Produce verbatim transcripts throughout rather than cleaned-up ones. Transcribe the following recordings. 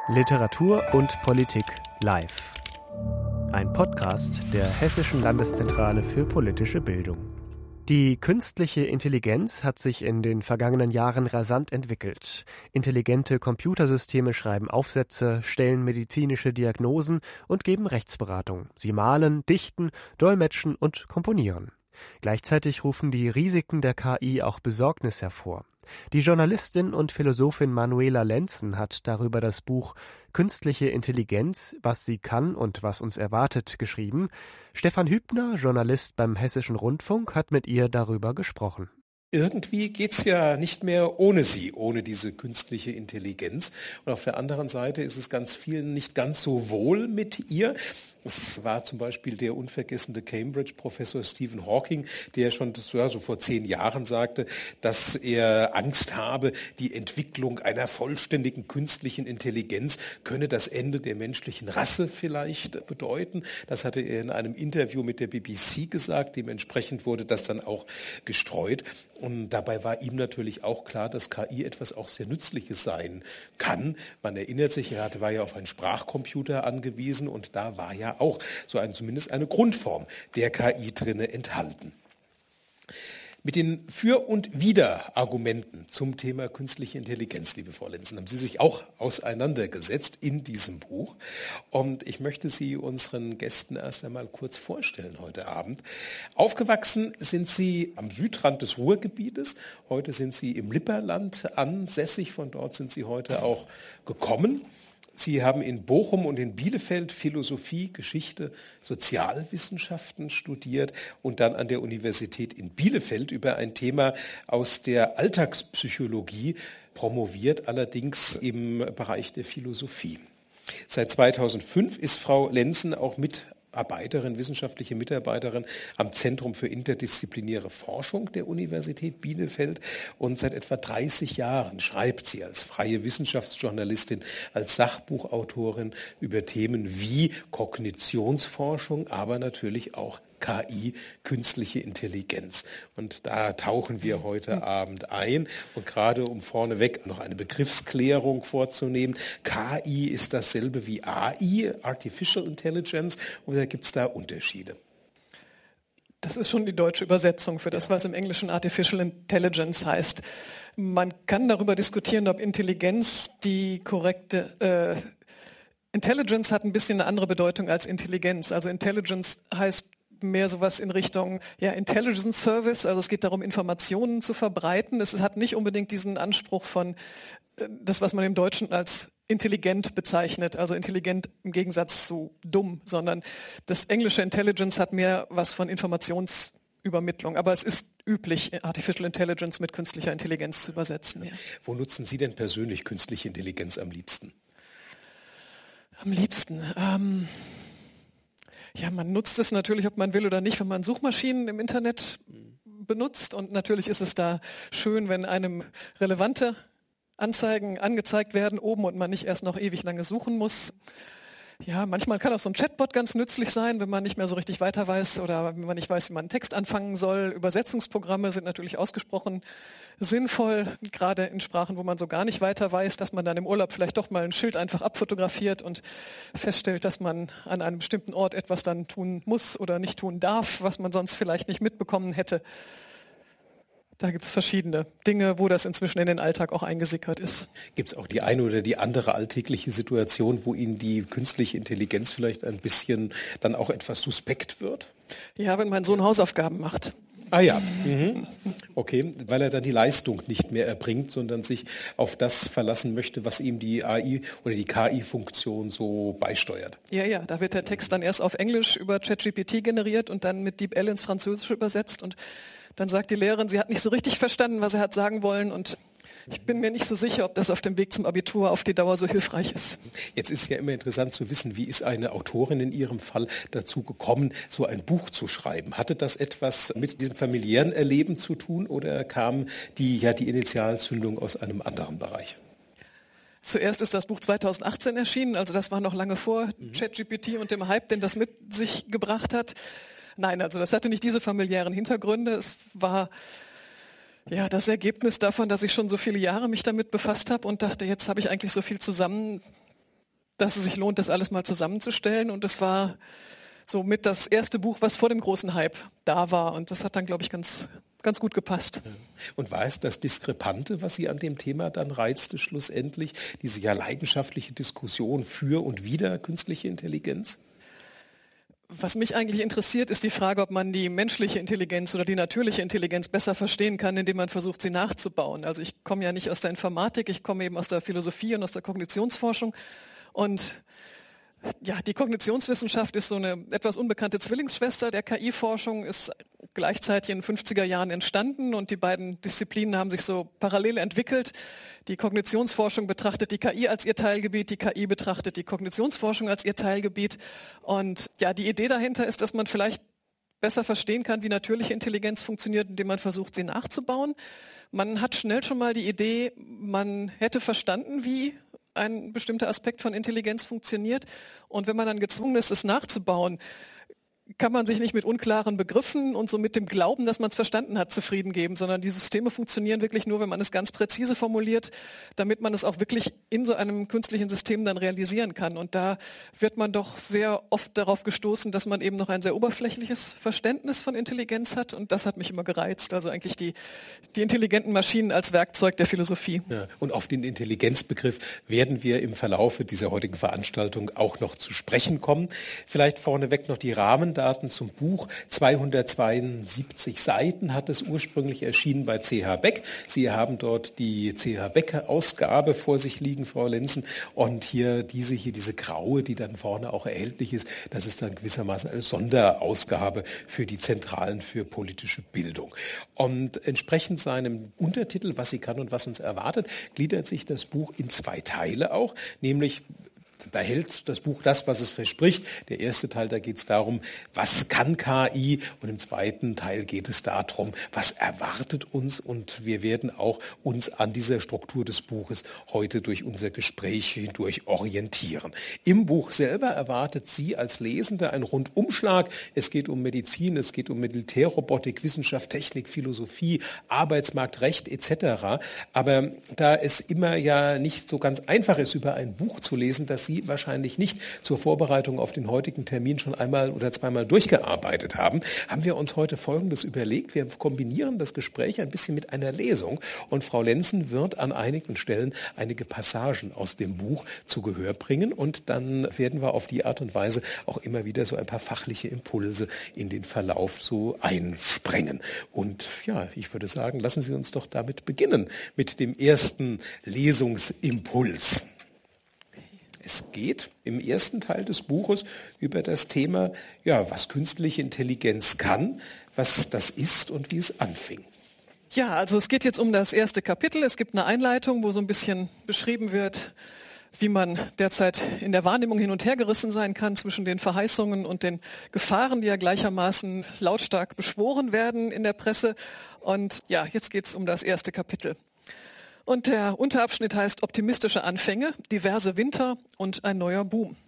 Literatur und Politik live. Ein Podcast der Hessischen Landeszentrale für politische Bildung. Die künstliche Intelligenz hat sich in den vergangenen Jahren rasant entwickelt. Intelligente Computersysteme schreiben Aufsätze, stellen medizinische Diagnosen und geben Rechtsberatung. Sie malen, dichten, dolmetschen und komponieren. Gleichzeitig rufen die Risiken der K I auch Besorgnis hervor. Die Journalistin und Philosophin Manuela Lenzen hat darüber das Buch »Künstliche Intelligenz, was sie kann und was uns erwartet« geschrieben. Stefan Hübner, Journalist beim Hessischen Rundfunk, hat mit ihr darüber gesprochen. Irgendwie geht's ja nicht mehr ohne sie, ohne diese künstliche Intelligenz. Und auf der anderen Seite ist es ganz vielen nicht ganz so wohl mit ihr. Es war zum Beispiel der unvergessene Cambridge-Professor Stephen Hawking, der schon das, ja, so vor zehn Jahren sagte, dass er Angst habe, die Entwicklung einer vollständigen künstlichen Intelligenz könne das Ende der menschlichen Rasse vielleicht bedeuten. Das hatte er in einem Interview mit der B B C gesagt. Dementsprechend wurde das dann auch gestreut. Und dabei war ihm natürlich auch klar, dass K I etwas auch sehr Nützliches sein kann. Man erinnert sich, er hatte, war ja auf einen Sprachcomputer angewiesen und da war ja auch so ein, zumindest eine Grundform der K I drinne enthalten. Mit den Für- und Wider-Argumenten zum Thema künstliche Intelligenz, liebe Frau Lenzen, haben Sie sich auch auseinandergesetzt in diesem Buch. Und ich möchte Sie unseren Gästen erst einmal kurz vorstellen heute Abend. Aufgewachsen sind Sie am Südrand des Ruhrgebietes. Heute sind Sie im Lipperland ansässig. Von dort sind Sie heute auch gekommen. Sie haben in Bochum und in Bielefeld Philosophie, Geschichte, Sozialwissenschaften studiert und dann an der Universität in Bielefeld über ein Thema aus der Alltagspsychologie promoviert, allerdings im Bereich der Philosophie. Seit zweitausendfünf ist Frau Lenzen auch Mitarbeiterin, wissenschaftliche Mitarbeiterin am Zentrum für interdisziplinäre Forschung der Universität Bielefeld und seit etwa dreißig Jahren schreibt sie als freie Wissenschaftsjournalistin, als Sachbuchautorin über Themen wie Kognitionsforschung, aber natürlich auch K I, künstliche Intelligenz. Und da tauchen wir heute Abend ein. Und gerade um vorneweg noch eine Begriffsklärung vorzunehmen, K I ist dasselbe wie A I, Artificial Intelligence, oder gibt es da Unterschiede? Das ist schon die deutsche Übersetzung für das, was im Englischen Artificial Intelligence heißt. Man kann darüber diskutieren, ob Intelligenz die korrekte äh, Intelligence hat ein bisschen eine andere Bedeutung als Intelligenz. Also Intelligence heißt mehr sowas in Richtung ja, Intelligence Service, also es geht darum, Informationen zu verbreiten. Es hat nicht unbedingt diesen Anspruch von äh, das, was man im Deutschen als intelligent bezeichnet, also intelligent im Gegensatz zu dumm, sondern das englische Intelligence hat mehr was von Informationsübermittlung. Aber es ist üblich, Artificial Intelligence mit künstlicher Intelligenz zu übersetzen. Ja. Wo nutzen Sie denn persönlich künstliche Intelligenz am liebsten? Am liebsten? Ähm Ja, man nutzt es natürlich, ob man will oder nicht, wenn man Suchmaschinen im Internet benutzt. Und natürlich ist es da schön, wenn einem relevante Anzeigen angezeigt werden oben und man nicht erst noch ewig lange suchen muss. Ja, manchmal kann auch so ein Chatbot ganz nützlich sein, wenn man nicht mehr so richtig weiter weiß oder wenn man nicht weiß, wie man einen Text anfangen soll. Übersetzungsprogramme sind natürlich ausgesprochen sinnvoll, gerade in Sprachen, wo man so gar nicht weiter weiß, dass man dann im Urlaub vielleicht doch mal ein Schild einfach abfotografiert und feststellt, dass man an einem bestimmten Ort etwas dann tun muss oder nicht tun darf, was man sonst vielleicht nicht mitbekommen hätte. Da gibt es verschiedene Dinge, wo das inzwischen in den Alltag auch eingesickert ist. Gibt es auch die eine oder die andere alltägliche Situation, wo Ihnen die künstliche Intelligenz vielleicht ein bisschen dann auch etwas suspekt wird? Ja, wenn mein Sohn Hausaufgaben macht. Ah ja, mhm. Okay, weil er dann die Leistung nicht mehr erbringt, sondern sich auf das verlassen möchte, was ihm die A I oder die K I-Funktion so beisteuert. Ja, ja, da wird der Text dann erst auf Englisch über ChatGPT generiert und dann mit DeepL ins Französische übersetzt und dann sagt die Lehrerin, sie hat nicht so richtig verstanden, was er hat sagen wollen und ich bin mir nicht so sicher, ob das auf dem Weg zum Abitur auf die Dauer so hilfreich ist. Jetzt ist ja immer interessant zu wissen, wie ist eine Autorin in Ihrem Fall dazu gekommen, so ein Buch zu schreiben? Hatte das etwas mit diesem familiären Erleben zu tun oder kam die, ja, die Initialzündung aus einem anderen Bereich? Zuerst ist das Buch zweitausendachtzehn erschienen, also das war noch lange vor mhm. ChatGPT und dem Hype, den das mit sich gebracht hat. Nein, also das hatte nicht diese familiären Hintergründe. Es war ja das Ergebnis davon, dass ich schon so viele Jahre mich damit befasst habe und dachte, jetzt habe ich eigentlich so viel zusammen, dass es sich lohnt, das alles mal zusammenzustellen. Und es war so mit das erste Buch, was vor dem großen Hype da war. Und das hat dann, glaube ich, ganz, ganz gut gepasst. Und war es das Diskrepante, was Sie an dem Thema dann reizte, schlussendlich? Diese ja leidenschaftliche Diskussion für und wider künstliche Intelligenz? Was mich eigentlich interessiert, ist die Frage, ob man die menschliche Intelligenz oder die natürliche Intelligenz besser verstehen kann, indem man versucht, sie nachzubauen. Also ich komme ja nicht aus der Informatik, ich komme eben aus der Philosophie und aus der Kognitionsforschung. Und ja, die Kognitionswissenschaft ist so eine etwas unbekannte Zwillingsschwester der K I-Forschung, ist gleichzeitig in den fünfziger Jahren entstanden und die beiden Disziplinen haben sich so parallel entwickelt. Die Kognitionsforschung betrachtet die K I als ihr Teilgebiet, die K I betrachtet die Kognitionsforschung als ihr Teilgebiet. Und ja, die Idee dahinter ist, dass man vielleicht besser verstehen kann, wie natürliche Intelligenz funktioniert, indem man versucht, sie nachzubauen. Man hat schnell schon mal die Idee, man hätte verstanden, wie ein bestimmter Aspekt von Intelligenz funktioniert. Und wenn man dann gezwungen ist, es nachzubauen, kann man sich nicht mit unklaren Begriffen und so mit dem Glauben, dass man es verstanden hat, zufrieden geben, sondern die Systeme funktionieren wirklich nur, wenn man es ganz präzise formuliert, damit man es auch wirklich in so einem künstlichen System dann realisieren kann. Und da wird man doch sehr oft darauf gestoßen, dass man eben noch ein sehr oberflächliches Verständnis von Intelligenz hat. Und das hat mich immer gereizt. Also eigentlich die, die intelligenten Maschinen als Werkzeug der Philosophie. Ja, und auf den Intelligenzbegriff werden wir im Verlaufe dieser heutigen Veranstaltung auch noch zu sprechen kommen. Vielleicht vorneweg noch die Rahmendaten zum Buch. zweihundertzweiundsiebzig Seiten hat es ursprünglich erschienen bei C H Beck. Sie haben dort die C H Beck-Ausgabe vor sich liegen, Frau Lenzen. Und hier diese hier, diese graue, die dann vorne auch erhältlich ist, das ist dann gewissermaßen eine Sonderausgabe für die Zentralen für politische Bildung. Und entsprechend seinem Untertitel, was sie kann und was uns erwartet, gliedert sich das Buch in zwei Teile auch, nämlich da hält das Buch das, was es verspricht. Der erste Teil, da geht es darum, was kann K I? Und im zweiten Teil geht es darum, was erwartet uns? Und wir werden auch uns an dieser Struktur des Buches heute durch unser Gespräch hindurch orientieren. Im Buch selber erwartet Sie als Lesende einen Rundumschlag. Es geht um Medizin, es geht um Militärrobotik, Wissenschaft, Technik, Philosophie, Arbeitsmarkt, Recht et cetera. Aber da es immer ja nicht so ganz einfach ist, über ein Buch zu lesen, das Sie wahrscheinlich nicht zur Vorbereitung auf den heutigen Termin schon einmal oder zweimal durchgearbeitet haben, haben wir uns heute Folgendes überlegt. Wir kombinieren das Gespräch ein bisschen mit einer Lesung und Frau Lenzen wird an einigen Stellen einige Passagen aus dem Buch zu Gehör bringen und dann werden wir auf die Art und Weise auch immer wieder so ein paar fachliche Impulse in den Verlauf so einsprengen. Und ja, ich würde sagen, lassen Sie uns doch damit beginnen, mit dem ersten Lesungsimpuls. Es geht im ersten Teil des Buches über das Thema, ja, was künstliche Intelligenz kann, was das ist und wie es anfing. Ja, also es geht jetzt um das erste Kapitel. Es gibt eine Einleitung, wo so ein bisschen beschrieben wird, wie man derzeit in der Wahrnehmung hin und her gerissen sein kann zwischen den Verheißungen und den Gefahren, die ja gleichermaßen lautstark beschworen werden in der Presse. Und ja, jetzt geht es um das erste Kapitel. Und der Unterabschnitt heißt Optimistische Anfänge, diverse Winter und ein neuer Boom.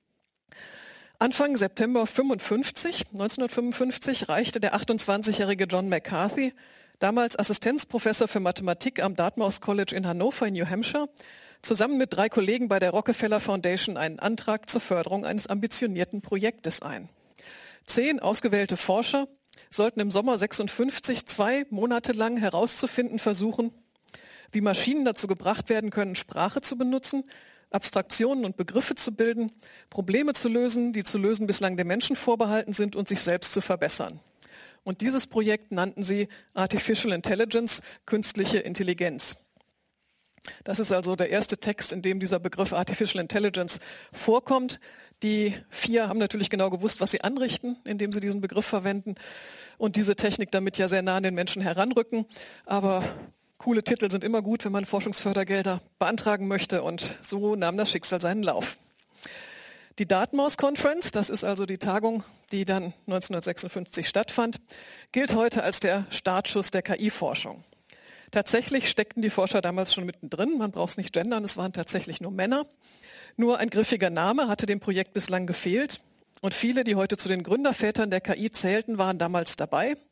Anfang September fünfundfünfzig, neunzehnhundertfünfundfünfzig reichte der achtundzwanzigjährige John McCarthy, damals Assistenzprofessor für Mathematik am Dartmouth College in Hannover in New Hampshire, zusammen mit drei Kollegen bei der Rockefeller Foundation einen Antrag zur Förderung eines ambitionierten Projektes ein. Zehn ausgewählte Forscher sollten im Sommer sechsundfünfzig zwei Monate lang herauszufinden versuchen, wie Maschinen dazu gebracht werden können, Sprache zu benutzen, Abstraktionen und Begriffe zu bilden, Probleme zu lösen, die zu lösen bislang dem Menschen vorbehalten sind und sich selbst zu verbessern. Und dieses Projekt nannten sie Artificial Intelligence, künstliche Intelligenz. Das ist also der erste Text, in dem dieser Begriff Artificial Intelligence vorkommt. Die vier haben natürlich genau gewusst, was sie anrichten, indem sie diesen Begriff verwenden und diese Technik damit ja sehr nah an den Menschen heranrücken. Aber coole Titel sind immer gut, wenn man Forschungsfördergelder beantragen möchte und so nahm das Schicksal seinen Lauf. Die Dartmouth Conference, das ist also die Tagung, die dann neunzehnhundertsechsundfünfzig stattfand, gilt heute als der Startschuss der K I-Forschung. Tatsächlich steckten die Forscher damals schon mittendrin, man braucht es nicht gendern, es waren tatsächlich nur Männer. Nur ein griffiger Name hatte dem Projekt bislang gefehlt und viele, die heute zu den Gründervätern der K I zählten, waren damals dabei.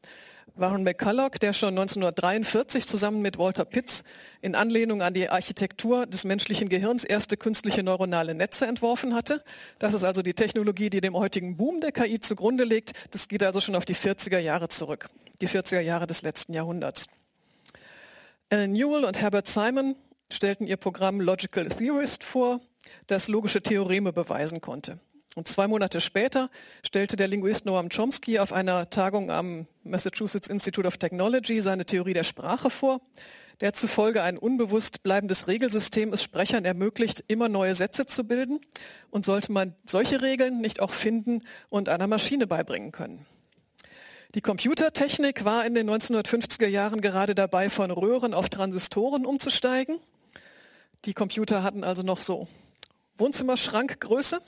Warren McCulloch, der schon neunzehnhundertdreiundvierzig zusammen mit Walter Pitts in Anlehnung an die Architektur des menschlichen Gehirns erste künstliche neuronale Netze entworfen hatte. Das ist also die Technologie, die dem heutigen Boom der K I zugrunde liegt. Das geht also schon auf die vierziger Jahre zurück, die vierziger Jahre des letzten Jahrhunderts. Alan Newell und Herbert Simon stellten ihr Programm Logical Theorist vor, das logische Theoreme beweisen konnte. Und zwei Monate später stellte der Linguist Noam Chomsky auf einer Tagung am Massachusetts Institute of Technology seine Theorie der Sprache vor, der zufolge ein unbewusst bleibendes Regelsystem es Sprechern ermöglicht, immer neue Sätze zu bilden, und sollte man solche Regeln nicht auch finden und einer Maschine beibringen können. Die Computertechnik war in den neunzehnhundertfünfziger Jahren gerade dabei, von Röhren auf Transistoren umzusteigen. Die Computer hatten also noch so Wohnzimmerschrankgröße.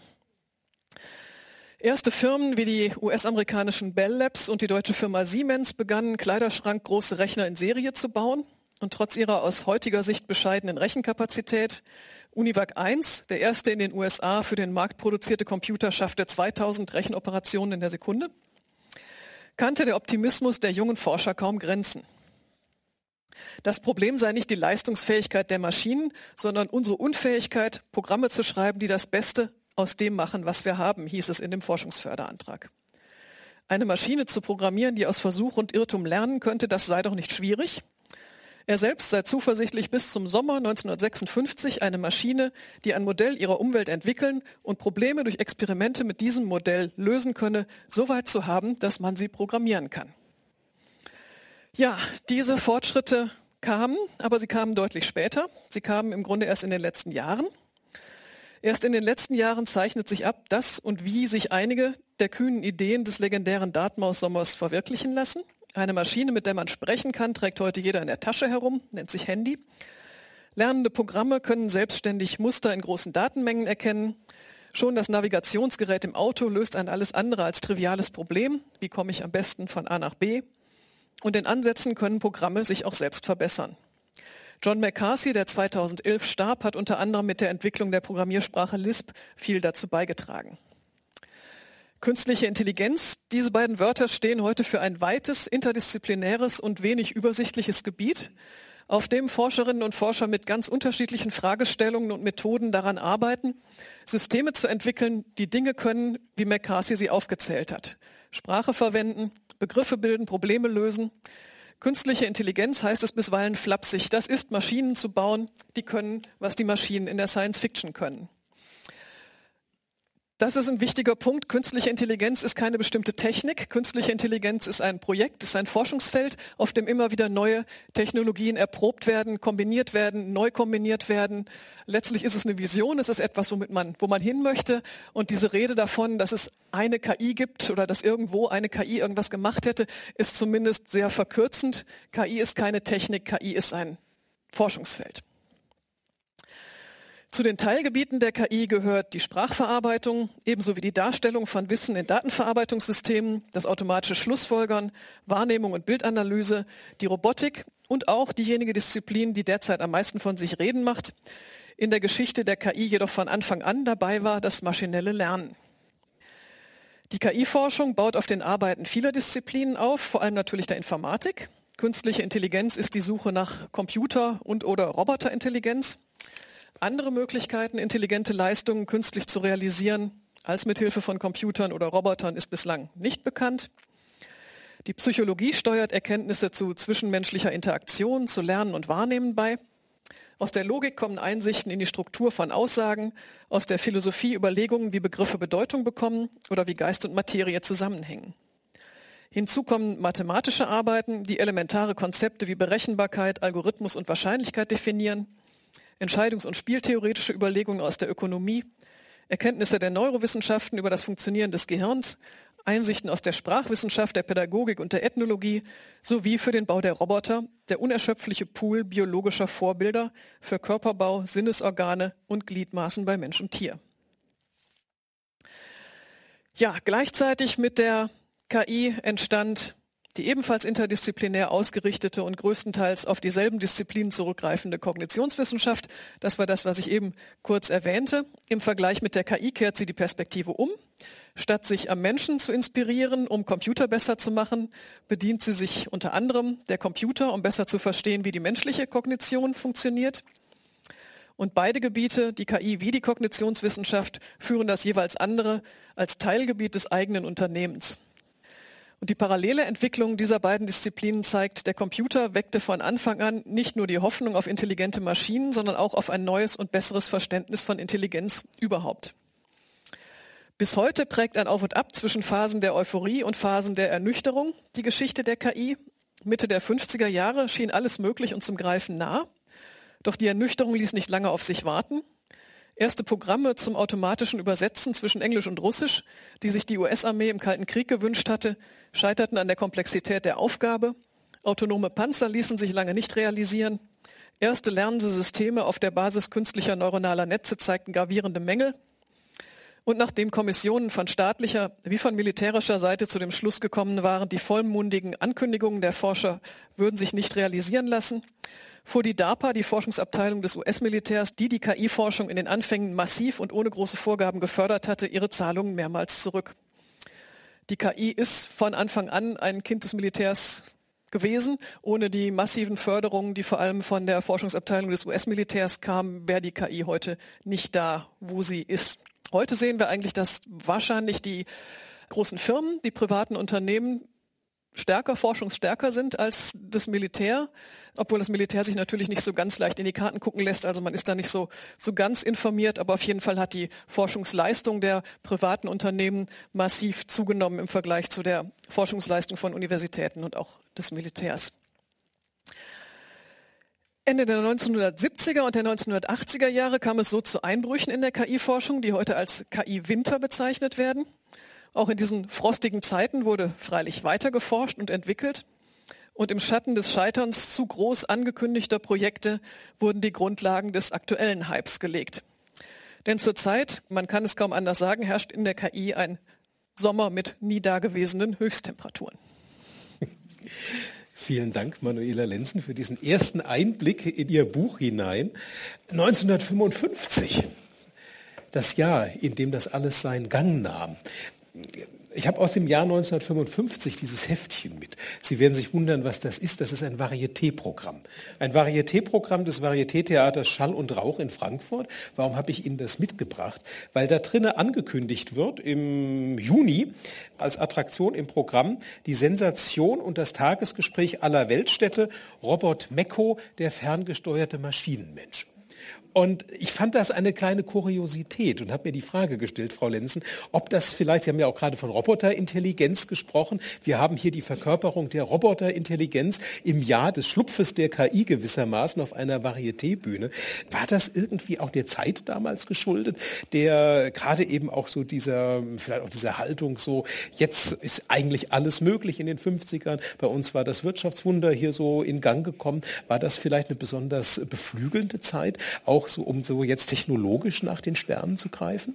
Erste Firmen wie die U S-amerikanischen Bell Labs und die deutsche Firma Siemens begannen, kleiderschrankgroße Rechner in Serie zu bauen. Und trotz ihrer aus heutiger Sicht bescheidenen Rechenkapazität, Univac eins, der erste in den U S A für den Markt produzierte Computer, schaffte zweitausend Rechenoperationen in der Sekunde, kannte der Optimismus der jungen Forscher kaum Grenzen. Das Problem sei nicht die Leistungsfähigkeit der Maschinen, sondern unsere Unfähigkeit, Programme zu schreiben, die das Beste aus dem machen, was wir haben, hieß es in dem Forschungsförderantrag. Eine Maschine zu programmieren, die aus Versuch und Irrtum lernen könnte, das sei doch nicht schwierig. Er selbst sei zuversichtlich, bis zum Sommer neunzehnhundertsechsundfünfzig eine Maschine, die ein Modell ihrer Umwelt entwickeln und Probleme durch Experimente mit diesem Modell lösen könne, so weit zu haben, dass man sie programmieren kann. Ja, diese Fortschritte kamen, aber sie kamen deutlich später. Sie kamen im Grunde erst in den letzten Jahren. Erst in den letzten Jahren zeichnet sich ab, dass und wie sich einige der kühnen Ideen des legendären Dartmouth-Sommers verwirklichen lassen. Eine Maschine, mit der man sprechen kann, trägt heute jeder in der Tasche herum, nennt sich Handy. Lernende Programme können selbstständig Muster in großen Datenmengen erkennen. Schon das Navigationsgerät im Auto löst ein alles andere als triviales Problem. Wie komme ich am besten von A nach B? Und in Ansätzen können Programme sich auch selbst verbessern. John McCarthy, der zweitausendelf starb, hat unter anderem mit der Entwicklung der Programmiersprache Lisp viel dazu beigetragen. Künstliche Intelligenz, diese beiden Wörter stehen heute für ein weites, interdisziplinäres und wenig übersichtliches Gebiet, auf dem Forscherinnen und Forscher mit ganz unterschiedlichen Fragestellungen und Methoden daran arbeiten, Systeme zu entwickeln, die Dinge können, wie McCarthy sie aufgezählt hat. Sprache verwenden, Begriffe bilden, Probleme lösen. Künstliche Intelligenz heißt es bisweilen flapsig. Das ist, Maschinen zu bauen, die können, was die Maschinen in der Science Fiction können. Das ist ein wichtiger Punkt. Künstliche Intelligenz ist keine bestimmte Technik. Künstliche Intelligenz ist ein Projekt, ist ein Forschungsfeld, auf dem immer wieder neue Technologien erprobt werden, kombiniert werden, neu kombiniert werden. Letztlich ist es eine Vision, es ist etwas, womit man, wo man hin möchte. Und diese Rede davon, dass es eine K I gibt oder dass irgendwo eine K I irgendwas gemacht hätte, ist zumindest sehr verkürzend. K I ist keine Technik, K I ist ein Forschungsfeld. Zu den Teilgebieten der K I gehört die Sprachverarbeitung, ebenso wie die Darstellung von Wissen in Datenverarbeitungssystemen, das automatische Schlussfolgern, Wahrnehmung und Bildanalyse, die Robotik und auch diejenige Disziplin, die derzeit am meisten von sich reden macht, in der Geschichte der K I jedoch von Anfang an dabei war, das maschinelle Lernen. Die K I-Forschung baut auf den Arbeiten vieler Disziplinen auf, vor allem natürlich der Informatik. Künstliche Intelligenz ist die Suche nach Computer- und oder Roboterintelligenz. Andere Möglichkeiten, intelligente Leistungen künstlich zu realisieren, als mithilfe von Computern oder Robotern, ist bislang nicht bekannt. Die Psychologie steuert Erkenntnisse zu zwischenmenschlicher Interaktion, zu Lernen und Wahrnehmen bei. Aus der Logik kommen Einsichten in die Struktur von Aussagen, aus der Philosophie Überlegungen, wie Begriffe Bedeutung bekommen oder wie Geist und Materie zusammenhängen. Hinzu kommen mathematische Arbeiten, die elementare Konzepte wie Berechenbarkeit, Algorithmus und Wahrscheinlichkeit definieren. Entscheidungs- und spieltheoretische Überlegungen aus der Ökonomie, Erkenntnisse der Neurowissenschaften über das Funktionieren des Gehirns, Einsichten aus der Sprachwissenschaft, der Pädagogik und der Ethnologie sowie für den Bau der Roboter der unerschöpfliche Pool biologischer Vorbilder für Körperbau, Sinnesorgane und Gliedmaßen bei Mensch und Tier. Ja, gleichzeitig mit der K I entstand die ebenfalls interdisziplinär ausgerichtete und größtenteils auf dieselben Disziplinen zurückgreifende Kognitionswissenschaft, das war das, was ich eben kurz erwähnte. Im Vergleich mit der K I kehrt sie die Perspektive um. Statt sich am Menschen zu inspirieren, um Computer besser zu machen, bedient sie sich unter anderem der Computer, um besser zu verstehen, wie die menschliche Kognition funktioniert. Und beide Gebiete, die K I wie die Kognitionswissenschaft, führen das jeweils andere als Teilgebiet des eigenen Unternehmens. Und die parallele Entwicklung dieser beiden Disziplinen zeigt, der Computer weckte von Anfang an nicht nur die Hoffnung auf intelligente Maschinen, sondern auch auf ein neues und besseres Verständnis von Intelligenz überhaupt. Bis heute prägt ein Auf und Ab zwischen Phasen der Euphorie und Phasen der Ernüchterung die Geschichte der K I. Mitte der fünfziger Jahre schien alles möglich und zum Greifen nah. Doch die Ernüchterung ließ nicht lange auf sich warten. Erste Programme zum automatischen Übersetzen zwischen Englisch und Russisch, die sich die U S-Armee im Kalten Krieg gewünscht hatte, scheiterten an der Komplexität der Aufgabe. Autonome Panzer ließen sich lange nicht realisieren. Erste lernende Systeme auf der Basis künstlicher neuronaler Netze zeigten gravierende Mängel. Und nachdem Kommissionen von staatlicher wie von militärischer Seite zu dem Schluss gekommen waren, die vollmundigen Ankündigungen der Forscher würden sich nicht realisieren lassen, fuhr die DARPA, die Forschungsabteilung des U S-Militärs, die die K I-Forschung in den Anfängen massiv und ohne große Vorgaben gefördert hatte, ihre Zahlungen mehrmals zurück. Die K I ist von Anfang an ein Kind des Militärs gewesen. Ohne die massiven Förderungen, die vor allem von der Forschungsabteilung des U S-Militärs kamen, wäre die K I heute nicht da, wo sie ist. Heute sehen wir eigentlich, dass wahrscheinlich die großen Firmen, die privaten Unternehmen stärker, forschungsstärker sind als das Militär, obwohl das Militär sich natürlich nicht so ganz leicht in die Karten gucken lässt. Also man ist da nicht so, so ganz informiert, aber auf jeden Fall hat die Forschungsleistung der privaten Unternehmen massiv zugenommen im Vergleich zu der Forschungsleistung von Universitäten und auch des Militärs. Ende der neunzehnhundertsiebziger und der neunzehnhundertachtziger Jahre kam es so zu Einbrüchen in der K I-Forschung, die heute als K I-Winter bezeichnet werden. Auch in diesen frostigen Zeiten wurde freilich weiter geforscht und entwickelt. Und im Schatten des Scheiterns zu groß angekündigter Projekte wurden die Grundlagen des aktuellen Hypes gelegt. Denn zurzeit, man kann es kaum anders sagen, herrscht in der K I ein Sommer mit nie dagewesenen Höchsttemperaturen. Vielen Dank, Manuela Lenzen, für diesen ersten Einblick in Ihr Buch hinein. neunzehnhundertfünfundfünfzig, das Jahr, in dem das alles seinen Gang nahm. Ich habe aus dem Jahr neunzehnhundertfünfundfünfzig dieses Heftchen mit. Sie werden sich wundern, was das ist. Das ist ein Varieté-Programm. Ein Varieté-Programm des Varieté-Theaters Schall und Rauch in Frankfurt. Warum habe ich Ihnen das mitgebracht? Weil da drinnen angekündigt wird im Juni als Attraktion im Programm die Sensation und das Tagesgespräch aller Weltstädte Robot Mecco, der ferngesteuerte Maschinenmensch. Und ich fand das eine kleine Kuriosität und habe mir die Frage gestellt, Frau Lenzen, ob das vielleicht, Sie haben ja auch gerade von Roboterintelligenz gesprochen, wir haben hier die Verkörperung der Roboterintelligenz im Jahr des Schlupfes der K I gewissermaßen auf einer Varieté-Bühne. War das irgendwie auch der Zeit damals geschuldet, der gerade eben auch so dieser, vielleicht auch dieser Haltung so, jetzt ist eigentlich alles möglich in den fünfzigern, bei uns war das Wirtschaftswunder hier so in Gang gekommen, war das vielleicht eine besonders beflügelnde Zeit, auch so, um so jetzt technologisch nach den Sternen zu greifen?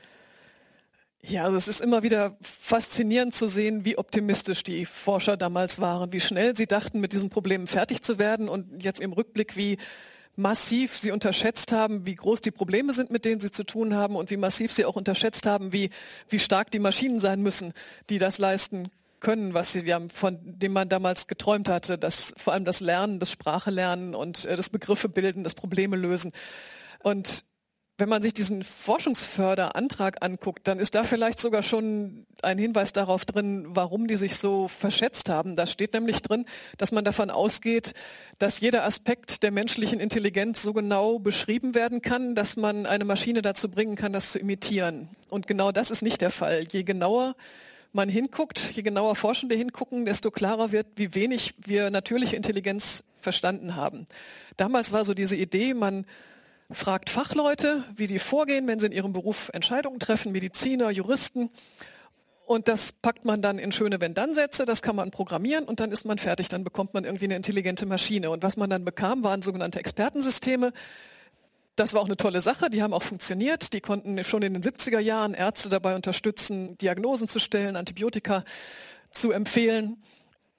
Ja, also es ist immer wieder faszinierend zu sehen, wie optimistisch die Forscher damals waren, wie schnell sie dachten, mit diesen Problemen fertig zu werden und jetzt im Rückblick, wie massiv sie unterschätzt haben, wie groß die Probleme sind, mit denen sie zu tun haben und wie massiv sie auch unterschätzt haben, wie, wie stark die Maschinen sein müssen, die das leisten können, was sie ja, von dem man damals geträumt hatte, dass vor allem das Lernen, das Sprachelernen und äh, das Begriffe bilden, das Probleme lösen. Und wenn man sich diesen Forschungsförderantrag anguckt, dann ist da vielleicht sogar schon ein Hinweis darauf drin, warum die sich so verschätzt haben. Da steht nämlich drin, dass man davon ausgeht, dass jeder Aspekt der menschlichen Intelligenz so genau beschrieben werden kann, dass man eine Maschine dazu bringen kann, das zu imitieren. Und genau das ist nicht der Fall. Je genauer man hinguckt, je genauer Forschende hingucken, desto klarer wird, wie wenig wir natürliche Intelligenz verstanden haben. Damals war so diese Idee, man fragt Fachleute, wie die vorgehen, wenn sie in ihrem Beruf Entscheidungen treffen, Mediziner, Juristen. Und das packt man dann in schöne Wenn-Dann-Sätze, das kann man programmieren und dann ist man fertig, dann bekommt man irgendwie eine intelligente Maschine. Und was man dann bekam, waren sogenannte Expertensysteme. Das war auch eine tolle Sache, die haben auch funktioniert. Die konnten schon in den siebziger Jahren Ärzte dabei unterstützen, Diagnosen zu stellen, Antibiotika zu empfehlen.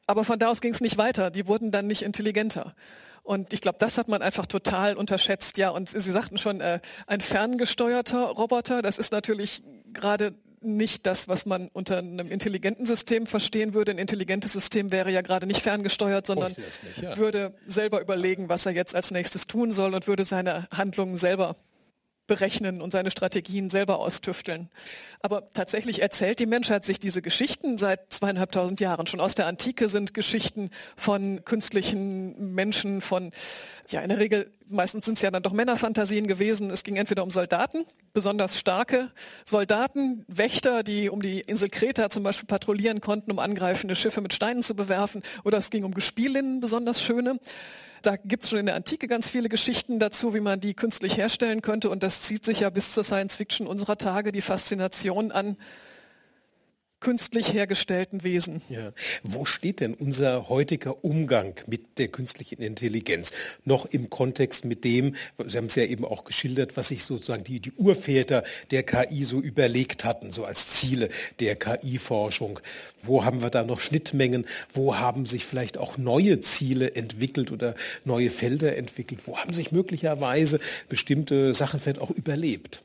aber von da aus ging es nicht weiter. Die wurden dann nicht intelligenter. Und ich glaube, das hat man einfach total unterschätzt. Ja, und Sie sagten schon, äh, ein ferngesteuerter Roboter, das ist natürlich gerade nicht das, was man unter einem intelligenten System verstehen würde. Ein intelligentes System wäre ja gerade nicht ferngesteuert, sondern nicht, ja. würde selber überlegen, was er jetzt als nächstes tun soll und würde seine Handlungen selber berechnen und seine Strategien selber austüfteln. Aber tatsächlich erzählt die Menschheit sich diese Geschichten seit zweieinhalbtausend Jahren. Schon aus der Antike sind Geschichten von künstlichen Menschen, von, ja, in der Regel, meistens sind es ja dann doch Männerfantasien gewesen. Es ging entweder um Soldaten, besonders starke Soldaten, Wächter, die um die Insel Kreta zum Beispiel patrouillieren konnten, um angreifende Schiffe mit Steinen zu bewerfen. Oder es ging um Gespielinnen, besonders schöne. Da gibt es schon in der Antike ganz viele Geschichten dazu, wie man die künstlich herstellen könnte. Und das zieht sich ja bis zur Science-Fiction unserer Tage, die Faszination an künstlich hergestellten Wesen. Ja. Wo steht denn unser heutiger Umgang mit der künstlichen Intelligenz? Noch im Kontext mit dem, Sie haben es ja eben auch geschildert, was sich sozusagen die, die Urväter der K I so überlegt hatten, so als Ziele der K I-Forschung. Wo haben wir da noch Schnittmengen? Wo haben sich vielleicht auch neue Ziele entwickelt oder neue Felder entwickelt? Wo haben sich möglicherweise bestimmte Sachen vielleicht auch überlebt?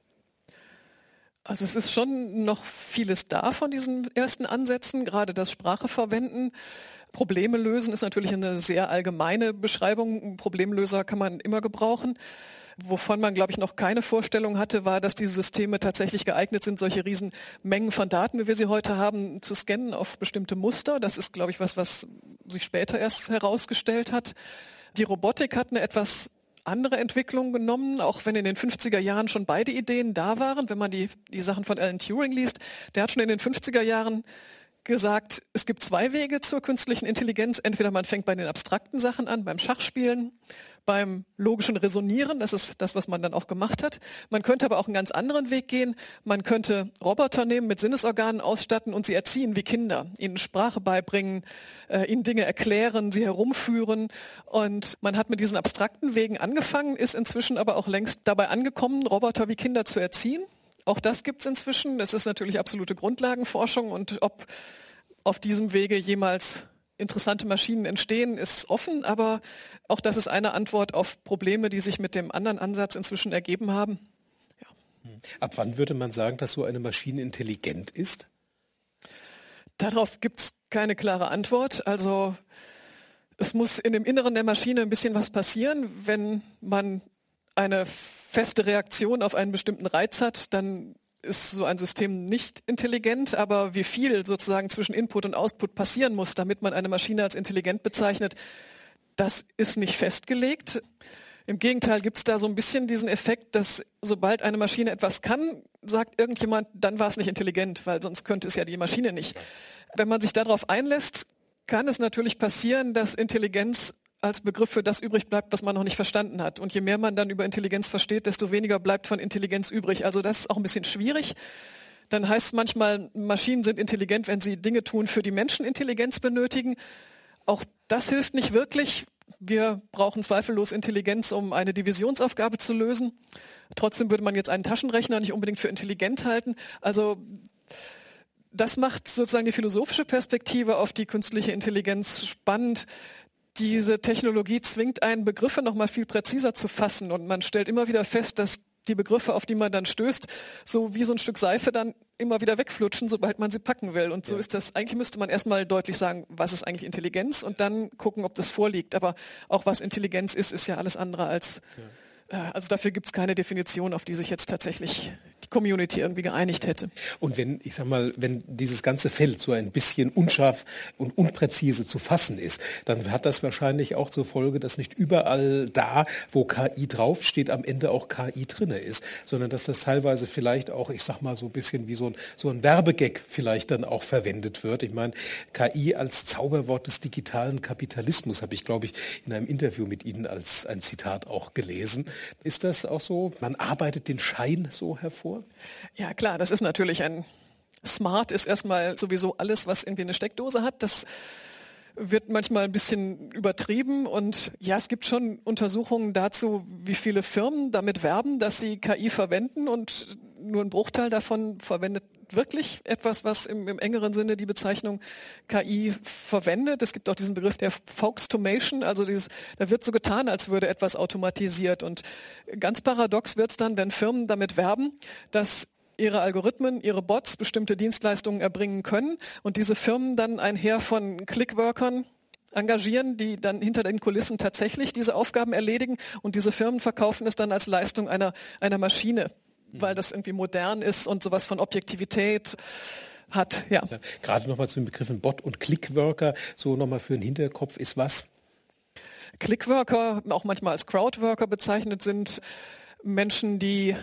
Also es ist schon noch vieles da von diesen ersten Ansätzen, gerade das Sprache verwenden. Probleme lösen ist natürlich eine sehr allgemeine Beschreibung. Problemlöser kann man immer gebrauchen. Wovon man, glaube ich, noch keine Vorstellung hatte, war, dass diese Systeme tatsächlich geeignet sind, solche riesen Mengen von Daten, wie wir sie heute haben, zu scannen auf bestimmte Muster. Das ist, glaube ich, was, was sich später erst herausgestellt hat. Die Robotik hat eine etwas andere Entwicklung genommen, auch wenn in den fünfziger Jahren schon beide Ideen da waren. Wenn man die, die Sachen von Alan Turing liest, der hat schon in den fünfziger Jahren gesagt, es gibt zwei Wege zur künstlichen Intelligenz. Entweder man fängt bei den abstrakten Sachen an, beim Schachspielen, beim logischen Resonieren, das ist das, was man dann auch gemacht hat. Man könnte aber auch einen ganz anderen Weg gehen. Man könnte Roboter nehmen, mit Sinnesorganen ausstatten und sie erziehen wie Kinder, ihnen Sprache beibringen, äh, ihnen Dinge erklären, sie herumführen. Und man hat mit diesen abstrakten Wegen angefangen, ist inzwischen aber auch längst dabei angekommen, Roboter wie Kinder zu erziehen. Auch das gibt es inzwischen. Das ist natürlich absolute Grundlagenforschung und ob auf diesem Wege jemals interessante Maschinen entstehen, ist offen, aber auch das ist eine Antwort auf Probleme, die sich mit dem anderen Ansatz inzwischen ergeben haben. Ja. Ab wann würde man sagen, dass so eine Maschine intelligent ist? Darauf gibt es keine klare Antwort. Also es muss in dem Inneren der Maschine ein bisschen was passieren. Wenn man eine feste Reaktion auf einen bestimmten Reiz hat, dann ist so ein System nicht intelligent, aber wie viel sozusagen zwischen Input und Output passieren muss, damit man eine Maschine als intelligent bezeichnet, das ist nicht festgelegt. Im Gegenteil gibt es da so ein bisschen diesen Effekt, dass sobald eine Maschine etwas kann, sagt irgendjemand, dann war es nicht intelligent, weil sonst könnte es ja die Maschine nicht. Wenn man sich darauf einlässt, kann es natürlich passieren, dass Intelligenz als Begriff für das übrig bleibt, was man noch nicht verstanden hat. Und je mehr man dann über Intelligenz versteht, desto weniger bleibt von Intelligenz übrig. Also das ist auch ein bisschen schwierig. Dann heißt es manchmal, Maschinen sind intelligent, wenn sie Dinge tun, für die Menschen Intelligenz benötigen. Auch das hilft nicht wirklich. Wir brauchen zweifellos Intelligenz, um eine Divisionsaufgabe zu lösen. Trotzdem würde man jetzt einen Taschenrechner nicht unbedingt für intelligent halten. Also das macht sozusagen die philosophische Perspektive auf die künstliche Intelligenz spannend. Diese Technologie zwingt einen, Begriffe noch mal viel präziser zu fassen und man stellt immer wieder fest, dass die Begriffe, auf die man dann stößt, so wie so ein Stück Seife dann immer wieder wegflutschen, sobald man sie packen will. Und so ja. ist das, eigentlich müsste man erstmal deutlich sagen, was ist eigentlich Intelligenz und dann gucken, ob das vorliegt. Aber auch was Intelligenz ist, ist ja alles andere als, ja. äh, also dafür gibt es keine Definition, auf die sich jetzt tatsächlich die Community irgendwie geeinigt hätte. Und wenn, ich sag mal, wenn dieses ganze Feld so ein bisschen unscharf und unpräzise zu fassen ist, dann hat das wahrscheinlich auch zur Folge, dass nicht überall da, wo K I draufsteht, am Ende auch K I drinne ist, sondern dass das teilweise vielleicht auch, ich sag mal, so ein bisschen wie so ein, so ein Werbegag vielleicht dann auch verwendet wird. Ich meine, K I als Zauberwort des digitalen Kapitalismus habe ich, glaube ich, in einem Interview mit Ihnen als ein Zitat auch gelesen. Ist das auch so? Man arbeitet den Schein so hervor? Ja, klar, das ist natürlich ein Smart ist erstmal sowieso alles, was irgendwie eine Steckdose hat. Das wird manchmal ein bisschen übertrieben und ja, es gibt schon Untersuchungen dazu, wie viele Firmen damit werben, dass sie K I verwenden und nur ein Bruchteil davon verwendet wirklich etwas, was im, im engeren Sinne die Bezeichnung K I verwendet. Es gibt auch diesen Begriff der Folkstomation, also dieses, da wird so getan, als würde etwas automatisiert. Und ganz paradox wird es dann, wenn Firmen damit werben, dass ihre Algorithmen, ihre Bots bestimmte Dienstleistungen erbringen können und diese Firmen dann ein Heer von Clickworkern engagieren, die dann hinter den Kulissen tatsächlich diese Aufgaben erledigen und diese Firmen verkaufen es dann als Leistung einer, einer Maschine, weil das irgendwie modern ist und sowas von Objektivität hat. Ja. Ja, gerade nochmal zu den Begriffen Bot und Clickworker, so nochmal für den Hinterkopf ist was? Clickworker, auch manchmal als Crowdworker bezeichnet, sind Menschen, die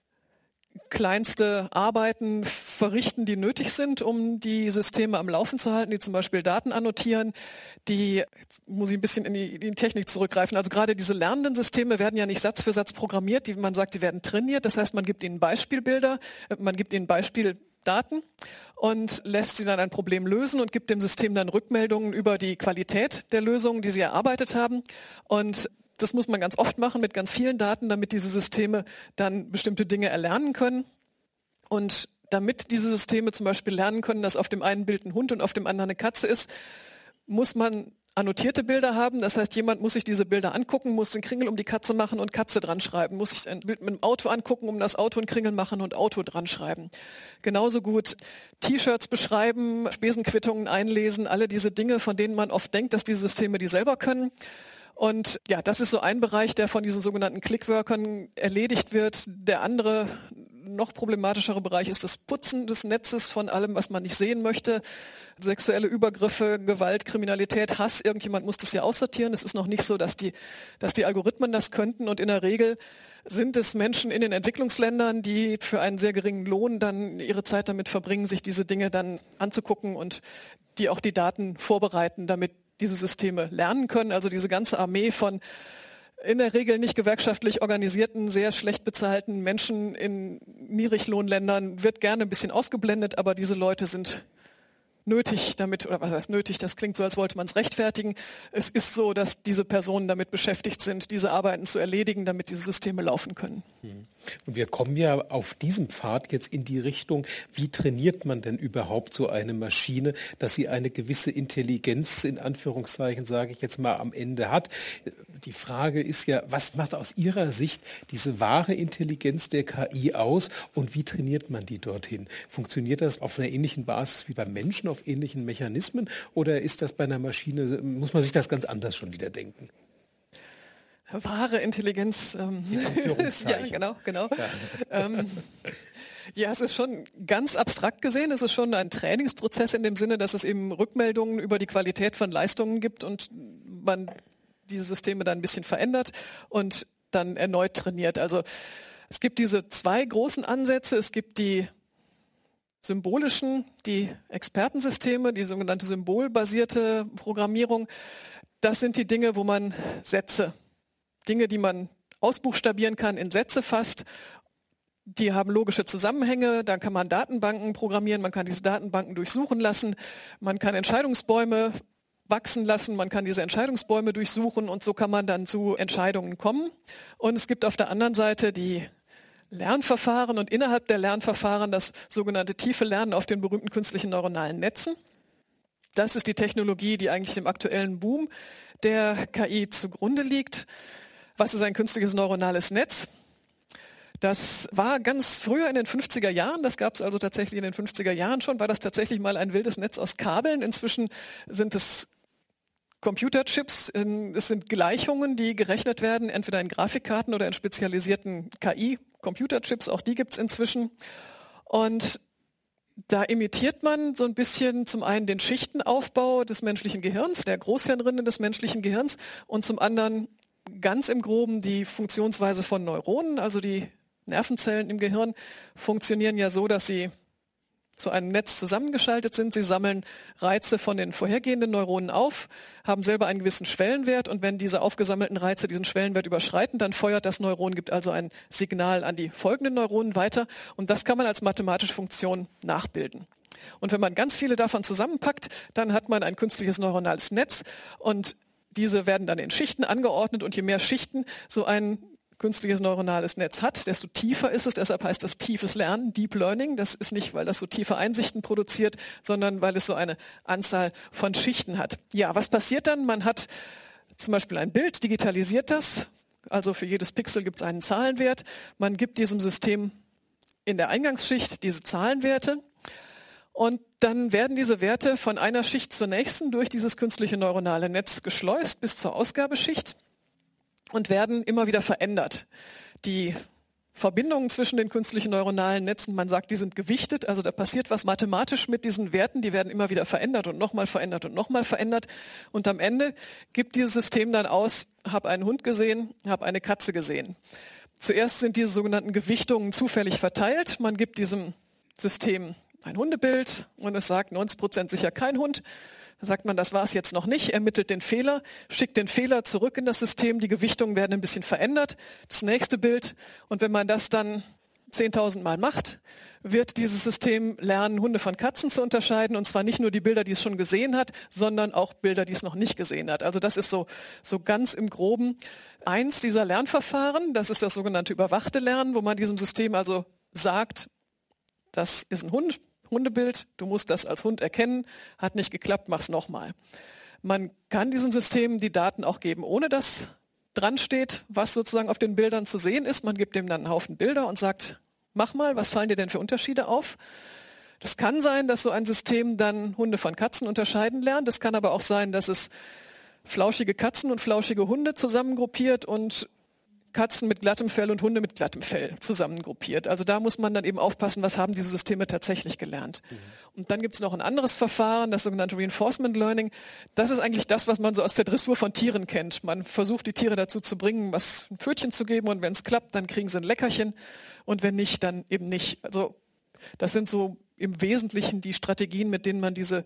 kleinste Arbeiten verrichten, die nötig sind, um die Systeme am Laufen zu halten, die zum Beispiel Daten annotieren, die, jetzt muss ich ein bisschen in die, in die Technik zurückgreifen, also gerade diese lernenden Systeme werden ja nicht Satz für Satz programmiert, die, man sagt, die werden trainiert, das heißt, man gibt ihnen Beispielbilder, man gibt ihnen Beispieldaten und lässt sie dann ein Problem lösen und gibt dem System dann Rückmeldungen über die Qualität der Lösungen, die sie erarbeitet haben. Und das muss man ganz oft machen mit ganz vielen Daten, damit diese Systeme dann bestimmte Dinge erlernen können. Und damit diese Systeme zum Beispiel lernen können, dass auf dem einen Bild ein Hund und auf dem anderen eine Katze ist, muss man annotierte Bilder haben. Das heißt, jemand muss sich diese Bilder angucken, muss den Kringel um die Katze machen und Katze dran schreiben, muss sich ein Bild mit dem Auto angucken, um das Auto einen Kringel machen und Auto dran schreiben. Genauso gut T-Shirts beschreiben, Spesenquittungen einlesen, alle diese Dinge, von denen man oft denkt, dass die Systeme die selber können. Und ja, das ist so ein Bereich, der von diesen sogenannten Clickworkern erledigt wird. Der andere, noch problematischere Bereich ist das Putzen des Netzes von allem, was man nicht sehen möchte. Sexuelle Übergriffe, Gewalt, Kriminalität, Hass. Irgendjemand muss das ja aussortieren. Es ist noch nicht so, dass die, dass die Algorithmen das könnten. Und in der Regel sind es Menschen in den Entwicklungsländern, die für einen sehr geringen Lohn dann ihre Zeit damit verbringen, sich diese Dinge dann anzugucken und die auch die Daten vorbereiten, damit diese Systeme lernen können. Also diese ganze Armee von in der Regel nicht gewerkschaftlich organisierten, sehr schlecht bezahlten Menschen in Niedriglohnländern wird gerne ein bisschen ausgeblendet, aber diese Leute sind nötig damit, oder was heißt nötig, das klingt so, als wollte man es rechtfertigen. Es ist so, dass diese Personen damit beschäftigt sind, diese Arbeiten zu erledigen, damit diese Systeme laufen können. Und wir kommen ja auf diesem Pfad jetzt in die Richtung, wie trainiert man denn überhaupt so eine Maschine, dass sie eine gewisse Intelligenz, in Anführungszeichen sage ich jetzt mal, am Ende hat. Die Frage ist ja, was macht aus Ihrer Sicht diese wahre Intelligenz der K I aus und wie trainiert man die dorthin? Funktioniert das auf einer ähnlichen Basis wie beim Menschen, auf ähnlichen Mechanismen oder ist das bei einer Maschine, muss man sich das ganz anders schon wieder denken? Wahre Intelligenz. Ähm, ja, genau, genau. Ja. Ähm, ja, es ist schon ganz abstrakt gesehen. Es ist schon ein Trainingsprozess in dem Sinne, dass es eben Rückmeldungen über die Qualität von Leistungen gibt und man diese Systeme dann ein bisschen verändert und dann erneut trainiert. Also es gibt diese zwei großen Ansätze. Es gibt die symbolischen, die Expertensysteme, die sogenannte symbolbasierte Programmierung. Das sind die Dinge, wo man Sätze Dinge, die man ausbuchstabieren kann, in Sätze fasst. Die haben logische Zusammenhänge. Dann kann man Datenbanken programmieren. Man kann diese Datenbanken durchsuchen lassen. Man kann Entscheidungsbäume wachsen lassen. Man kann diese Entscheidungsbäume durchsuchen und so kann man dann zu Entscheidungen kommen. Und es gibt auf der anderen Seite die Lernverfahren und innerhalb der Lernverfahren das sogenannte tiefe Lernen auf den berühmten künstlichen neuronalen Netzen. Das ist die Technologie, die eigentlich dem aktuellen Boom der K I zugrunde liegt. Was ist ein künstliches neuronales Netz? Das war ganz früher in den fünfziger Jahren, das gab es also tatsächlich in den fünfziger Jahren schon, war das tatsächlich mal ein wildes Netz aus Kabeln. Inzwischen sind es Computerchips, es sind Gleichungen, die gerechnet werden, entweder in Grafikkarten oder in spezialisierten K I-Computerchips, auch die gibt es inzwischen. Und da imitiert man so ein bisschen zum einen den Schichtenaufbau des menschlichen Gehirns, der Großhirnrinde des menschlichen Gehirns und zum anderen ganz im Groben die Funktionsweise von Neuronen, also die Nervenzellen im Gehirn funktionieren ja so, dass sie zu einem Netz zusammengeschaltet sind. Sie sammeln Reize von den vorhergehenden Neuronen auf, haben selber einen gewissen Schwellenwert und wenn diese aufgesammelten Reize diesen Schwellenwert überschreiten, dann feuert das Neuron, gibt also ein Signal an die folgenden Neuronen weiter und das kann man als mathematische Funktion nachbilden. Und wenn man ganz viele davon zusammenpackt, dann hat man ein künstliches neuronales Netz und diese werden dann in Schichten angeordnet und je mehr Schichten so ein künstliches neuronales Netz hat, desto tiefer ist es. Deshalb heißt das tiefes Lernen, Deep Learning. Das ist nicht, weil das so tiefe Einsichten produziert, sondern weil es so eine Anzahl von Schichten hat. Ja, was passiert dann? Man hat zum Beispiel ein Bild, digitalisiert das. Also für jedes Pixel gibt es einen Zahlenwert. Man gibt diesem System in der Eingangsschicht diese Zahlenwerte. Und dann werden diese Werte von einer Schicht zur nächsten durch dieses künstliche neuronale Netz geschleust bis zur Ausgabeschicht und werden immer wieder verändert. Die Verbindungen zwischen den künstlichen neuronalen Netzen, man sagt, die sind gewichtet, also da passiert was mathematisch mit diesen Werten, die werden immer wieder verändert und nochmal verändert und nochmal verändert. Und am Ende gibt dieses System dann aus, habe einen Hund gesehen, habe eine Katze gesehen. Zuerst sind diese sogenannten Gewichtungen zufällig verteilt. Man gibt diesem System ein Hundebild und es sagt neunzig Prozent sicher kein Hund. Dann sagt man, das war es jetzt noch nicht, ermittelt den Fehler, schickt den Fehler zurück in das System, die Gewichtungen werden ein bisschen verändert. Das nächste Bild, und wenn man das dann zehntausend Mal macht, wird dieses System lernen, Hunde von Katzen zu unterscheiden, und zwar nicht nur die Bilder, die es schon gesehen hat, sondern auch Bilder, die es noch nicht gesehen hat. Also das ist so, so ganz im Groben eins dieser Lernverfahren. Das ist das sogenannte überwachte Lernen, wo man diesem System also sagt, das ist ein Hund, Hundebild, du musst das als Hund erkennen, hat nicht geklappt, mach's nochmal. Man kann diesen Systemen die Daten auch geben, ohne dass dran steht, was sozusagen auf den Bildern zu sehen ist. Man gibt dem dann einen Haufen Bilder und sagt, mach mal, was fallen dir denn für Unterschiede auf? Das kann sein, dass so ein System dann Hunde von Katzen unterscheiden lernt. Es kann aber auch sein, dass es flauschige Katzen und flauschige Hunde zusammengruppiert und Katzen mit glattem Fell und Hunde mit glattem Fell zusammengruppiert. Also da muss man dann eben aufpassen, was haben diese Systeme tatsächlich gelernt. Mhm. Und dann gibt es noch ein anderes Verfahren, das sogenannte Reinforcement Learning. Das ist eigentlich das, was man so aus der Dressur von Tieren kennt. Man versucht, die Tiere dazu zu bringen, was ein Pfötchen zu geben, und wenn es klappt, dann kriegen sie ein Leckerchen, und wenn nicht, dann eben nicht. Also das sind so im Wesentlichen die Strategien, mit denen man diese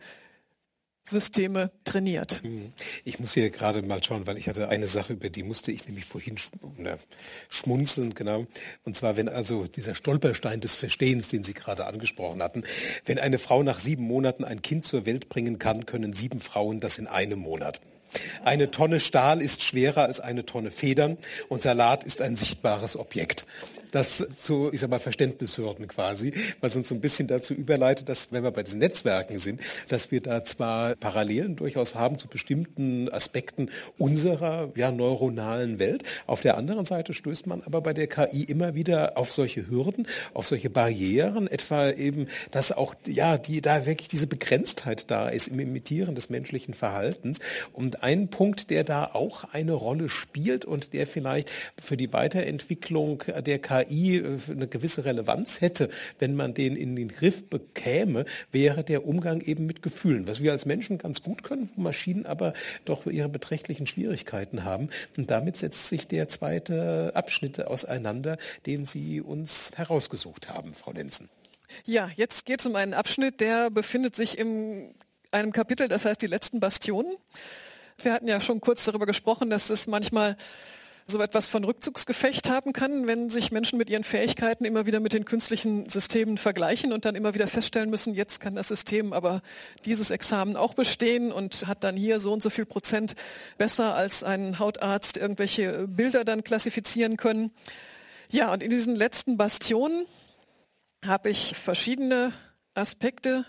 Systeme trainiert. Ich muss hier gerade mal schauen, weil ich hatte eine Sache, über die musste ich nämlich vorhin schmunzeln, genau. Und zwar, wenn also dieser Stolperstein des Verstehens, den Sie gerade angesprochen hatten, wenn eine Frau nach sieben Monaten ein Kind zur Welt bringen kann, können sieben Frauen das in einem Monat. Eine Tonne Stahl ist schwerer als eine Tonne Federn und Salat ist ein sichtbares Objekt. Das zu, ich sag mal, Verständnishürden quasi, was uns so ein bisschen dazu überleitet, dass, wenn wir bei diesen Netzwerken sind, dass wir da zwar Parallelen durchaus haben zu bestimmten Aspekten unserer ja, neuronalen Welt. Auf der anderen Seite stößt man aber bei der K I immer wieder auf solche Hürden, auf solche Barrieren, etwa eben, dass auch ja, die, da wirklich diese Begrenztheit da ist im Imitieren des menschlichen Verhaltens. Und ein Punkt, der da auch eine Rolle spielt und der vielleicht für die Weiterentwicklung der K I eine gewisse Relevanz hätte, wenn man den in den Griff bekäme, wäre der Umgang eben mit Gefühlen. Was wir als Menschen ganz gut können, wo Maschinen aber doch ihre beträchtlichen Schwierigkeiten haben. Und damit setzt sich der zweite Abschnitt auseinander, den Sie uns herausgesucht haben, Frau Lenzen. Ja, jetzt geht es um einen Abschnitt, der befindet sich in einem Kapitel, das heißt die letzten Bastionen. Wir hatten ja schon kurz darüber gesprochen, dass es manchmal so etwas von Rückzugsgefecht haben kann, wenn sich Menschen mit ihren Fähigkeiten immer wieder mit den künstlichen Systemen vergleichen und dann immer wieder feststellen müssen, jetzt kann das System aber dieses Examen auch bestehen und hat dann hier so und so viel Prozent besser als ein Hautarzt irgendwelche Bilder dann klassifizieren können. Ja, und in diesen letzten Bastionen habe ich verschiedene Aspekte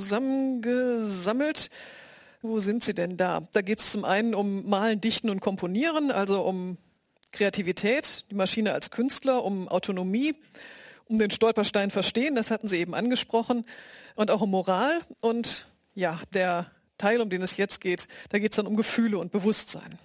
zusammengesammelt. Wo sind sie denn da? Da geht es zum einen um Malen, Dichten und Komponieren, also um Kreativität, die Maschine als Künstler, um Autonomie, um den Stolperstein verstehen, das hatten Sie eben angesprochen, und auch um Moral. Und ja, der Teil, um den es jetzt geht, da geht es dann um Gefühle und Bewusstsein.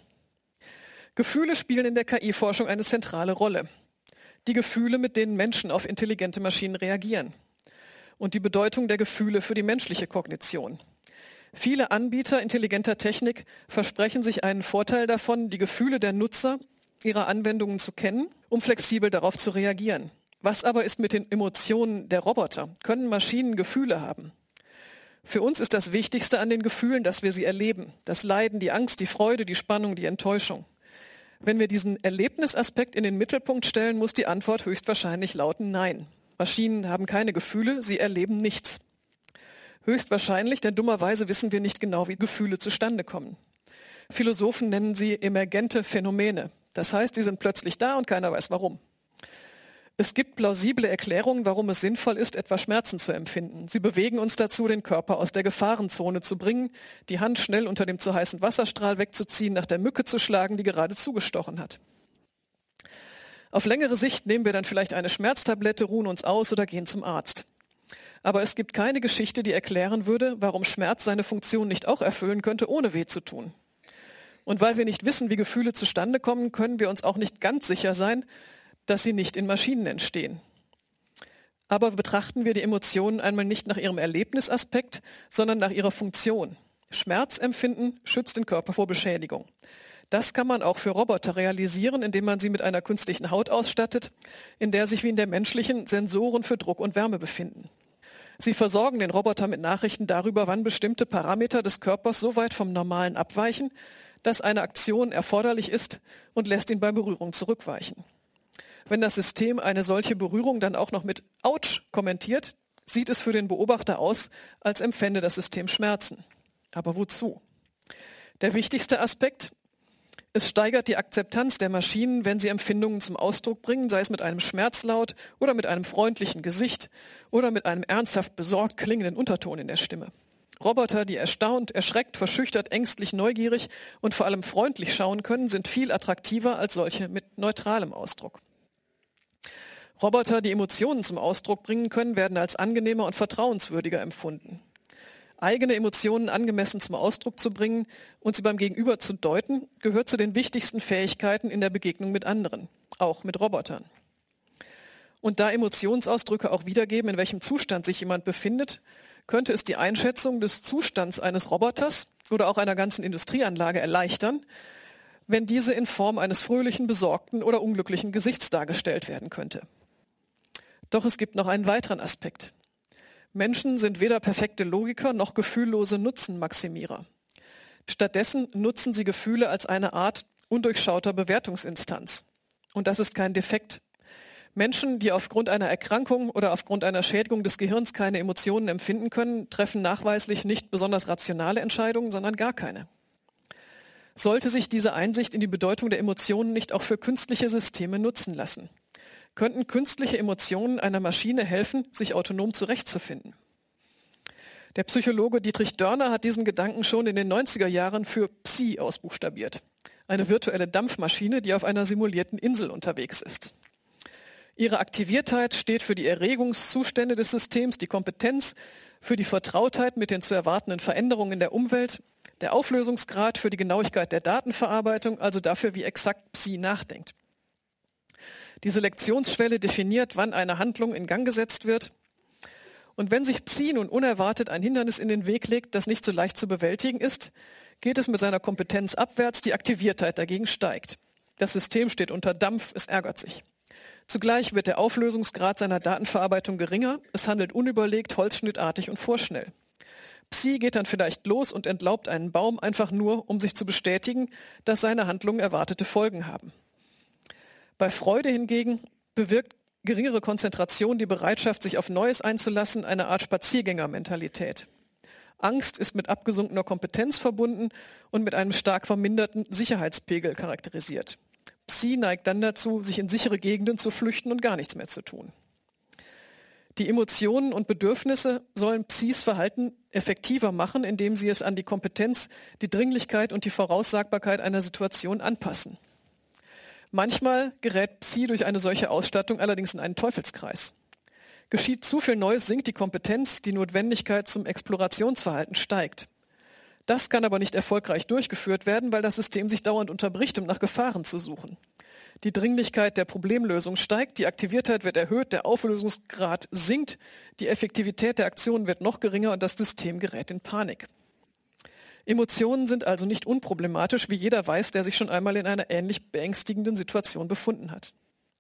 Gefühle spielen in der K I-Forschung eine zentrale Rolle. Die Gefühle, mit denen Menschen auf intelligente Maschinen reagieren. Und die Bedeutung der Gefühle für die menschliche Kognition. Viele Anbieter intelligenter Technik versprechen sich einen Vorteil davon, die Gefühle der Nutzer ihrer Anwendungen zu kennen, um flexibel darauf zu reagieren. Was aber ist mit den Emotionen der Roboter? Können Maschinen Gefühle haben? Für uns ist das Wichtigste an den Gefühlen, dass wir sie erleben. Das Leiden, die Angst, die Freude, die Spannung, die Enttäuschung. Wenn wir diesen Erlebnisaspekt in den Mittelpunkt stellen, muss die Antwort höchstwahrscheinlich lauten Nein. Maschinen haben keine Gefühle, sie erleben nichts. Höchstwahrscheinlich, denn dummerweise wissen wir nicht genau, wie Gefühle zustande kommen. Philosophen nennen sie emergente Phänomene. Das heißt, sie sind plötzlich da und keiner weiß warum. Es gibt plausible Erklärungen, warum es sinnvoll ist, etwa Schmerzen zu empfinden. Sie bewegen uns dazu, den Körper aus der Gefahrenzone zu bringen, die Hand schnell unter dem zu heißen Wasserstrahl wegzuziehen, nach der Mücke zu schlagen, die gerade zugestochen hat. Auf längere Sicht nehmen wir dann vielleicht eine Schmerztablette, ruhen uns aus oder gehen zum Arzt. Aber es gibt keine Geschichte, die erklären würde, warum Schmerz seine Funktion nicht auch erfüllen könnte, ohne weh zu tun. Und weil wir nicht wissen, wie Gefühle zustande kommen, können wir uns auch nicht ganz sicher sein, dass sie nicht in Maschinen entstehen. Aber betrachten wir die Emotionen einmal nicht nach ihrem Erlebnisaspekt, sondern nach ihrer Funktion. Schmerzempfinden schützt den Körper vor Beschädigung. Das kann man auch für Roboter realisieren, indem man sie mit einer künstlichen Haut ausstattet, in der sich wie in der menschlichen Sensoren für Druck und Wärme befinden. Sie versorgen den Roboter mit Nachrichten darüber, wann bestimmte Parameter des Körpers so weit vom Normalen abweichen, dass eine Aktion erforderlich ist, und lässt ihn bei Berührung zurückweichen. Wenn das System eine solche Berührung dann auch noch mit Autsch kommentiert, sieht es für den Beobachter aus, als empfände das System Schmerzen. Aber wozu? Der wichtigste Aspekt: Es steigert die Akzeptanz der Maschinen, wenn sie Empfindungen zum Ausdruck bringen, sei es mit einem Schmerzlaut oder mit einem freundlichen Gesicht oder mit einem ernsthaft besorgt klingenden Unterton in der Stimme. Roboter, die erstaunt, erschreckt, verschüchtert, ängstlich, neugierig und vor allem freundlich schauen können, sind viel attraktiver als solche mit neutralem Ausdruck. Roboter, die Emotionen zum Ausdruck bringen können, werden als angenehmer und vertrauenswürdiger empfunden. Eigene Emotionen angemessen zum Ausdruck zu bringen und sie beim Gegenüber zu deuten, gehört zu den wichtigsten Fähigkeiten in der Begegnung mit anderen, auch mit Robotern. Und da Emotionsausdrücke auch wiedergeben, in welchem Zustand sich jemand befindet, könnte es die Einschätzung des Zustands eines Roboters oder auch einer ganzen Industrieanlage erleichtern, wenn diese in Form eines fröhlichen, besorgten oder unglücklichen Gesichts dargestellt werden könnte. Doch es gibt noch einen weiteren Aspekt. Menschen sind weder perfekte Logiker noch gefühllose Nutzenmaximierer. Stattdessen nutzen sie Gefühle als eine Art undurchschauter Bewertungsinstanz. Und das ist kein Defekt. Menschen, die aufgrund einer Erkrankung oder aufgrund einer Schädigung des Gehirns keine Emotionen empfinden können, treffen nachweislich nicht besonders rationale Entscheidungen, sondern gar keine. Sollte sich diese Einsicht in die Bedeutung der Emotionen nicht auch für künstliche Systeme nutzen lassen? Könnten künstliche Emotionen einer Maschine helfen, sich autonom zurechtzufinden? Der Psychologe Dietrich Dörner hat diesen Gedanken schon in den neunziger Jahren für Psi ausbuchstabiert. Eine virtuelle Dampfmaschine, die auf einer simulierten Insel unterwegs ist. Ihre Aktiviertheit steht für die Erregungszustände des Systems, die Kompetenz für die Vertrautheit mit den zu erwartenden Veränderungen in der Umwelt, der Auflösungsgrad für die Genauigkeit der Datenverarbeitung, also dafür, wie exakt Psi nachdenkt. Die Selektionsschwelle definiert, wann eine Handlung in Gang gesetzt wird. Und wenn sich Psi nun unerwartet ein Hindernis in den Weg legt, das nicht so leicht zu bewältigen ist, geht es mit seiner Kompetenz abwärts, die Aktiviertheit dagegen steigt. Das System steht unter Dampf, es ärgert sich. Zugleich wird der Auflösungsgrad seiner Datenverarbeitung geringer, es handelt unüberlegt, holzschnittartig und vorschnell. Psi geht dann vielleicht los und entlaubt einen Baum einfach nur, um sich zu bestätigen, dass seine Handlungen erwartete Folgen haben. Bei Freude hingegen bewirkt geringere Konzentration die Bereitschaft, sich auf Neues einzulassen, eine Art Spaziergängermentalität. Angst ist mit abgesunkener Kompetenz verbunden und mit einem stark verminderten Sicherheitspegel charakterisiert. Psi neigt dann dazu, sich in sichere Gegenden zu flüchten und gar nichts mehr zu tun. Die Emotionen und Bedürfnisse sollen Psis Verhalten effektiver machen, indem sie es an die Kompetenz, die Dringlichkeit und die Voraussagbarkeit einer Situation anpassen. Manchmal gerät Psi durch eine solche Ausstattung allerdings in einen Teufelskreis. Geschieht zu viel Neues, sinkt die Kompetenz, die Notwendigkeit zum Explorationsverhalten steigt. Das kann aber nicht erfolgreich durchgeführt werden, weil das System sich dauernd unterbricht, um nach Gefahren zu suchen. Die Dringlichkeit der Problemlösung steigt, die Aktiviertheit wird erhöht, der Auflösungsgrad sinkt, die Effektivität der Aktion wird noch geringer und das System gerät in Panik. Emotionen sind also nicht unproblematisch, wie jeder weiß, der sich schon einmal in einer ähnlich beängstigenden Situation befunden hat.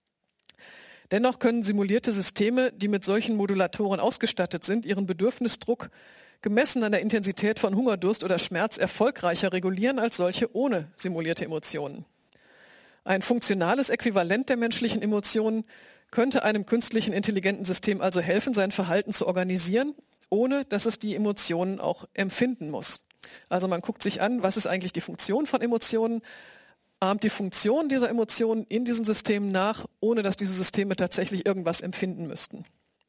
Dennoch können simulierte Systeme, die mit solchen Modulatoren ausgestattet sind, ihren Bedürfnisdruck gemessen an der Intensität von Hunger, Durst oder Schmerz erfolgreicher regulieren als solche ohne simulierte Emotionen. Ein funktionales Äquivalent der menschlichen Emotionen könnte einem künstlichen intelligenten System also helfen, sein Verhalten zu organisieren, ohne dass es die Emotionen auch empfinden muss. Also man guckt sich an, was ist eigentlich die Funktion von Emotionen, ahmt die Funktion dieser Emotionen in diesen Systemen nach, ohne dass diese Systeme tatsächlich irgendwas empfinden müssten.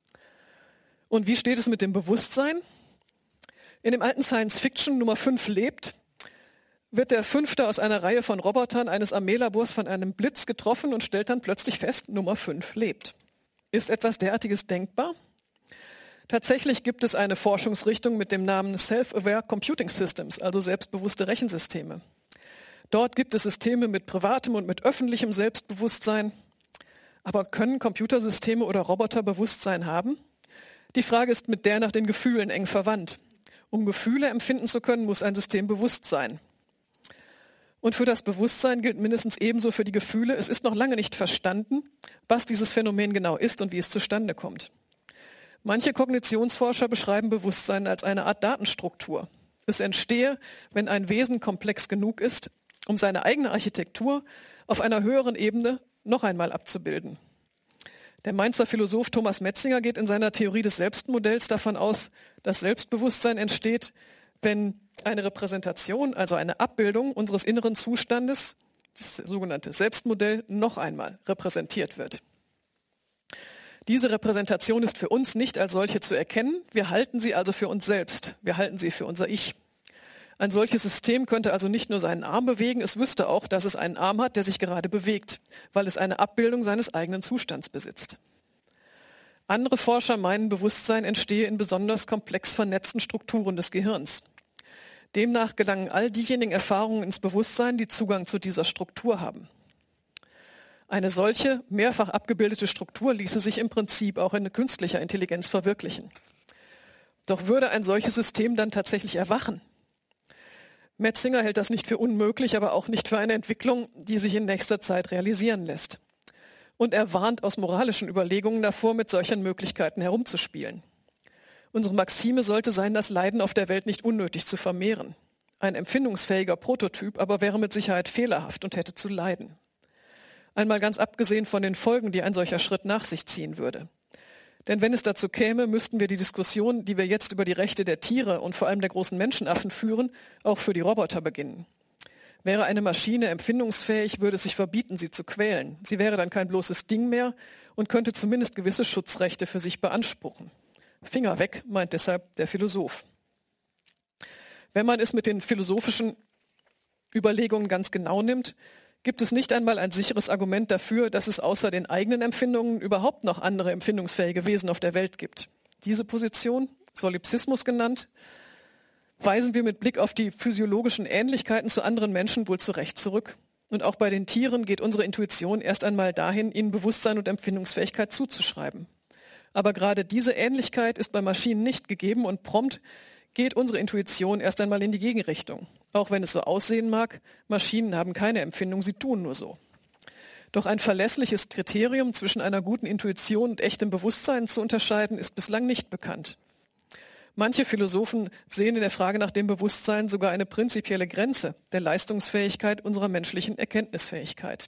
Und wie steht es mit dem Bewusstsein? In dem alten Science-Fiction Nummer fünf lebt, wird der Fünfte aus einer Reihe von Robotern eines Armeelabors von einem Blitz getroffen und stellt dann plötzlich fest, Nummer fünf lebt. Ist etwas derartiges denkbar? Tatsächlich gibt es eine Forschungsrichtung mit dem Namen Self-Aware Computing Systems, also selbstbewusste Rechensysteme. Dort gibt es Systeme mit privatem und mit öffentlichem Selbstbewusstsein. Aber können Computersysteme oder Roboter Bewusstsein haben? Die Frage ist mit der nach den Gefühlen eng verwandt. Um Gefühle empfinden zu können, muss ein System bewusst sein. Und für das Bewusstsein gilt mindestens ebenso für die Gefühle. Es ist noch lange nicht verstanden, was dieses Phänomen genau ist und wie es zustande kommt. Manche Kognitionsforscher beschreiben Bewusstsein als eine Art Datenstruktur. Es entstehe, wenn ein Wesen komplex genug ist, um seine eigene Architektur auf einer höheren Ebene noch einmal abzubilden. Der Mainzer Philosoph Thomas Metzinger geht in seiner Theorie des Selbstmodells davon aus, dass Selbstbewusstsein entsteht, wenn eine Repräsentation, also eine Abbildung unseres inneren Zustandes, das sogenannte Selbstmodell, noch einmal repräsentiert wird. Diese Repräsentation ist für uns nicht als solche zu erkennen, wir halten sie also für uns selbst, wir halten sie für unser Ich. Ein solches System könnte also nicht nur seinen Arm bewegen, es wüsste auch, dass es einen Arm hat, der sich gerade bewegt, weil es eine Abbildung seines eigenen Zustands besitzt. Andere Forscher meinen, Bewusstsein entstehe in besonders komplex vernetzten Strukturen des Gehirns. Demnach gelangen all diejenigen Erfahrungen ins Bewusstsein, die Zugang zu dieser Struktur haben. Eine solche, mehrfach abgebildete Struktur ließe sich im Prinzip auch in künstlicher Intelligenz verwirklichen. Doch würde ein solches System dann tatsächlich erwachen? Metzinger hält das nicht für unmöglich, aber auch nicht für eine Entwicklung, die sich in nächster Zeit realisieren lässt. Und er warnt aus moralischen Überlegungen davor, mit solchen Möglichkeiten herumzuspielen. Unsere Maxime sollte sein, das Leiden auf der Welt nicht unnötig zu vermehren. Ein empfindungsfähiger Prototyp aber wäre mit Sicherheit fehlerhaft und hätte zu leiden. Einmal ganz abgesehen von den Folgen, die ein solcher Schritt nach sich ziehen würde. Denn wenn es dazu käme, müssten wir die Diskussion, die wir jetzt über die Rechte der Tiere und vor allem der großen Menschenaffen führen, auch für die Roboter beginnen. Wäre eine Maschine empfindungsfähig, würde es sich verbieten, sie zu quälen. Sie wäre dann kein bloßes Ding mehr und könnte zumindest gewisse Schutzrechte für sich beanspruchen. Finger weg, meint deshalb der Philosoph. Wenn man es mit den philosophischen Überlegungen ganz genau nimmt, gibt es nicht einmal ein sicheres Argument dafür, dass es außer den eigenen Empfindungen überhaupt noch andere empfindungsfähige Wesen auf der Welt gibt. Diese Position, Solipsismus genannt, weisen wir mit Blick auf die physiologischen Ähnlichkeiten zu anderen Menschen wohl zu Recht zurück. Und auch bei den Tieren geht unsere Intuition erst einmal dahin, ihnen Bewusstsein und Empfindungsfähigkeit zuzuschreiben. Aber gerade diese Ähnlichkeit ist bei Maschinen nicht gegeben und prompt geht unsere Intuition erst einmal in die Gegenrichtung. Auch wenn es so aussehen mag, Maschinen haben keine Empfindung, sie tun nur so. Doch ein verlässliches Kriterium zwischen einer guten Intuition und echtem Bewusstsein zu unterscheiden, ist bislang nicht bekannt. Manche Philosophen sehen in der Frage nach dem Bewusstsein sogar eine prinzipielle Grenze der Leistungsfähigkeit unserer menschlichen Erkenntnisfähigkeit.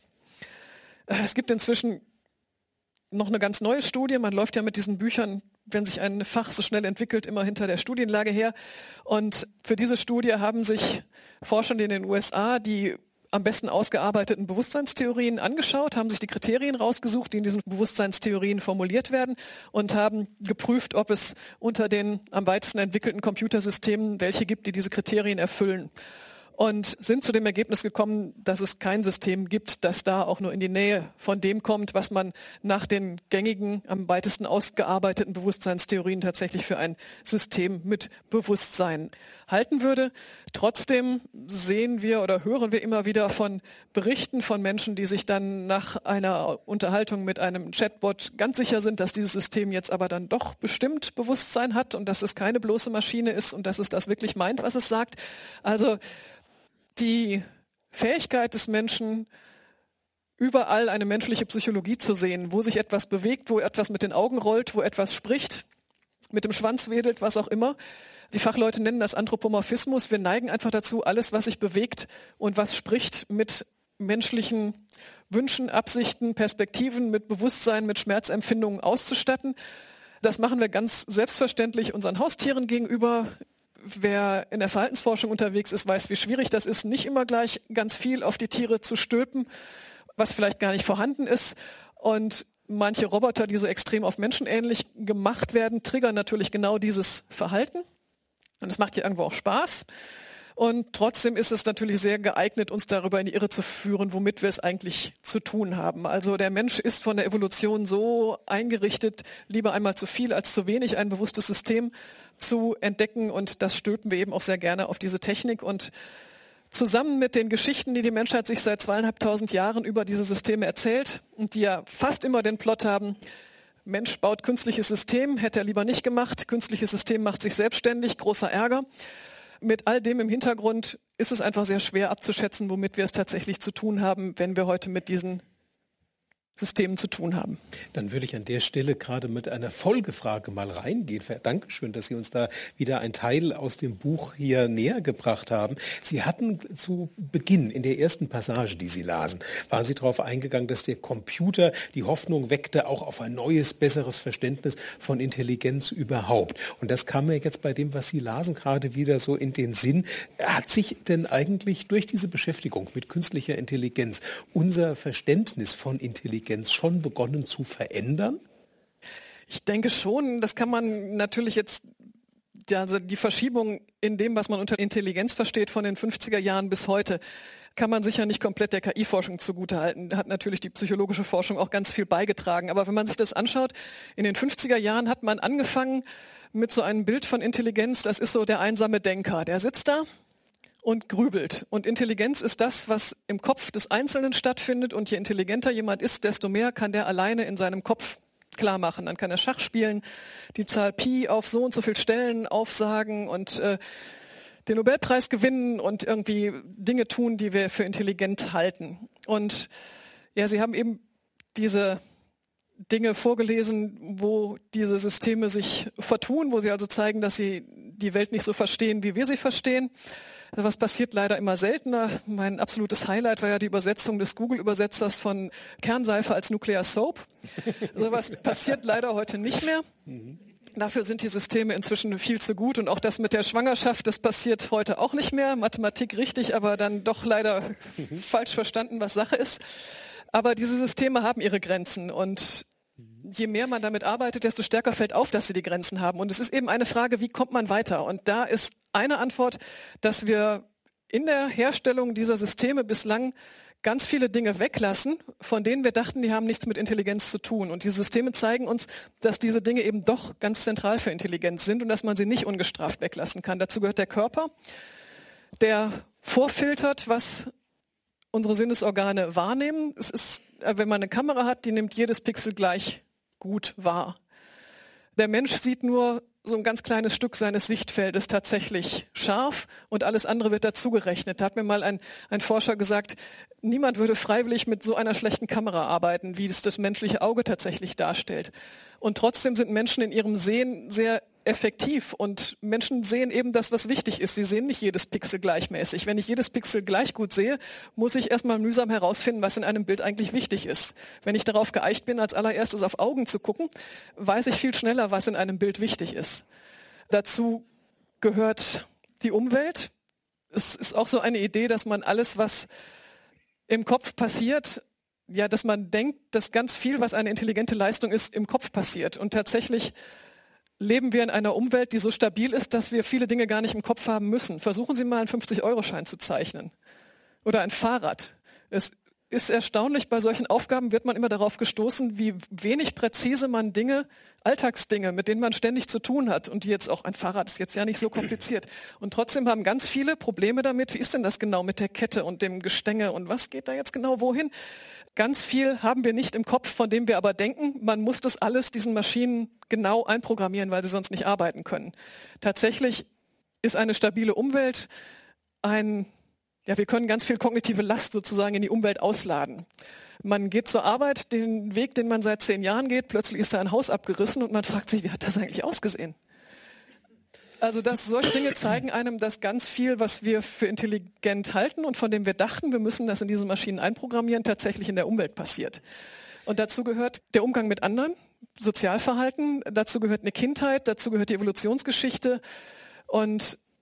Es gibt inzwischen noch eine ganz neue Studie. Man läuft ja mit diesen Büchern, wenn sich ein Fach so schnell entwickelt, immer hinter der Studienlage her. Und für diese Studie haben sich Forscher in den U S A die am besten ausgearbeiteten Bewusstseinstheorien angeschaut, haben sich die Kriterien rausgesucht, die in diesen Bewusstseinstheorien formuliert werden und haben geprüft, ob es unter den am weitesten entwickelten Computersystemen welche gibt, die diese Kriterien erfüllen. Und sind zu dem Ergebnis gekommen, dass es kein System gibt, das da auch nur in die Nähe von dem kommt, was man nach den gängigen, am weitesten ausgearbeiteten Bewusstseinstheorien tatsächlich für ein System mit Bewusstsein halten würde. Trotzdem sehen wir oder hören wir immer wieder von Berichten von Menschen, die sich dann nach einer Unterhaltung mit einem Chatbot ganz sicher sind, dass dieses System jetzt aber dann doch bestimmt Bewusstsein hat und dass es keine bloße Maschine ist und dass es das wirklich meint, was es sagt. Also die Fähigkeit des Menschen, überall eine menschliche Psychologie zu sehen, wo sich etwas bewegt, wo etwas mit den Augen rollt, wo etwas spricht, mit dem Schwanz wedelt, was auch immer. Die Fachleute nennen das Anthropomorphismus. Wir neigen einfach dazu, alles, was sich bewegt und was spricht, mit menschlichen Wünschen, Absichten, Perspektiven, mit Bewusstsein, mit Schmerzempfindungen auszustatten. Das machen wir ganz selbstverständlich unseren Haustieren gegenüber. wer in der Verhaltensforschung unterwegs ist, weiß, wie schwierig das ist, nicht immer gleich ganz viel auf die Tiere zu stülpen, was vielleicht gar nicht vorhanden ist. Und manche Roboter, die so extrem auf Menschen ähnlich gemacht werden, triggern natürlich genau dieses Verhalten. Und es macht ja irgendwo auch Spaß. Und trotzdem ist es natürlich sehr geeignet, uns darüber in die Irre zu führen, womit wir es eigentlich zu tun haben. Also der Mensch ist von der Evolution so eingerichtet, lieber einmal zu viel als zu wenig, ein bewusstes System zu entdecken. Und das stülpen wir eben auch sehr gerne auf diese Technik. Und zusammen mit den Geschichten, die die Menschheit sich seit zweieinhalbtausend Jahren über diese Systeme erzählt und die ja fast immer den Plot haben, Mensch baut künstliches System, hätte er lieber nicht gemacht, künstliches System macht sich selbstständig, großer Ärger. Mit all dem im Hintergrund ist es einfach sehr schwer abzuschätzen, womit wir es tatsächlich zu tun haben, wenn wir heute mit diesen Systemen zu tun haben. Dann würde ich an der Stelle gerade mit einer Folgefrage mal reingehen. Dankeschön, dass Sie uns da wieder einen Teil aus dem Buch hier näher gebracht haben. Sie hatten zu Beginn, in der ersten Passage, die Sie lasen, waren Sie darauf eingegangen, dass der Computer die Hoffnung weckte, auch auf ein neues, besseres Verständnis von Intelligenz überhaupt. Und das kam mir jetzt bei dem, was Sie lasen, gerade wieder so in den Sinn. Hat sich denn eigentlich durch diese Beschäftigung mit künstlicher Intelligenz unser Verständnis von Intelligenz schon begonnen zu verändern? Ich denke schon, das kann man natürlich jetzt, also die Verschiebung in dem, was man unter Intelligenz versteht, von den fünfziger Jahren bis heute, kann man sicher nicht komplett der K I-Forschung zugutehalten. Da hat natürlich die psychologische Forschung auch ganz viel beigetragen. Aber wenn man sich das anschaut, in den fünfziger Jahren hat man angefangen mit so einem Bild von Intelligenz, das ist so der einsame Denker, der sitzt da und grübelt. Und Intelligenz ist das, was im Kopf des Einzelnen stattfindet. Und je intelligenter jemand ist, desto mehr kann der alleine in seinem Kopf klar machen. Dann kann er Schach spielen, die Zahl Pi auf so und so viele Stellen aufsagen und äh, den Nobelpreis gewinnen und irgendwie Dinge tun, die wir für intelligent halten. Und ja, Sie haben eben diese Dinge vorgelesen, wo diese Systeme sich vertun, wo sie also zeigen, dass sie die Welt nicht so verstehen, wie wir sie verstehen. Was passiert leider immer seltener. Mein absolutes Highlight war ja die Übersetzung des Google-Übersetzers von Kernseife als Nuclear Soap. Also was passiert leider heute nicht mehr. Dafür sind die Systeme inzwischen viel zu gut. Und auch das mit der Schwangerschaft, das passiert heute auch nicht mehr. Mathematik richtig, aber dann doch leider falsch verstanden, was Sache ist. Aber diese Systeme haben ihre Grenzen. Und je mehr man damit arbeitet, desto stärker fällt auf, dass sie die Grenzen haben. Und es ist eben eine Frage, wie kommt man weiter? Und da ist eine Antwort, dass wir in der Herstellung dieser Systeme bislang ganz viele Dinge weglassen, von denen wir dachten, die haben nichts mit Intelligenz zu tun. Und diese Systeme zeigen uns, dass diese Dinge eben doch ganz zentral für Intelligenz sind und dass man sie nicht ungestraft weglassen kann. Dazu gehört der Körper, der vorfiltert, was unsere Sinnesorgane wahrnehmen. Es ist, wenn man eine Kamera hat, die nimmt jedes Pixel gleich gut wahr. Der Mensch sieht nur so ein ganz kleines Stück seines Sichtfeldes tatsächlich scharf und alles andere wird dazugerechnet. Da hat mir mal ein, ein Forscher gesagt, niemand würde freiwillig mit so einer schlechten Kamera arbeiten, wie es das menschliche Auge tatsächlich darstellt. Und trotzdem sind Menschen in ihrem Sehen sehr effektiv und Menschen sehen eben das, was wichtig ist. Sie sehen nicht jedes Pixel gleichmäßig. Wenn ich jedes Pixel gleich gut sehe, muss ich erstmal mühsam herausfinden, was in einem Bild eigentlich wichtig ist. Wenn ich darauf geeicht bin, als allererstes auf Augen zu gucken, weiß ich viel schneller, was in einem Bild wichtig ist. Dazu gehört die Umwelt. Es ist auch so eine Idee, dass man alles, was im Kopf passiert, ja, dass man denkt, dass ganz viel, was eine intelligente Leistung ist, im Kopf passiert. Und tatsächlich leben wir in einer Umwelt, die so stabil ist, dass wir viele Dinge gar nicht im Kopf haben müssen. Versuchen Sie mal einen fünfzig-Euro-Schein zu zeichnen oder ein Fahrrad. Es ist erstaunlich, bei solchen Aufgaben wird man immer darauf gestoßen, wie wenig präzise man Dinge, Alltagsdinge, mit denen man ständig zu tun hat und die jetzt auch, ein Fahrrad ist jetzt ja nicht so kompliziert. Und trotzdem haben ganz viele Probleme damit, wie ist denn das genau mit der Kette und dem Gestänge und was geht da jetzt genau wohin? Ganz viel haben wir nicht im Kopf, von dem wir aber denken, man muss das alles diesen Maschinen genau einprogrammieren, weil sie sonst nicht arbeiten können. Tatsächlich ist eine stabile Umwelt ein, ja, wir können ganz viel kognitive Last sozusagen in die Umwelt ausladen. Man geht zur Arbeit, den Weg, den man seit zehn Jahren geht, plötzlich ist da ein Haus abgerissen und man fragt sich, wie hat das eigentlich ausgesehen? Also dass solche Dinge zeigen einem, dass ganz viel, was wir für intelligent halten und von dem wir dachten, wir müssen das in diese Maschinen einprogrammieren, tatsächlich in der Umwelt passiert. Und dazu gehört der Umgang mit anderen, Sozialverhalten, dazu gehört eine Kindheit, dazu gehört die Evolutionsgeschichte. Und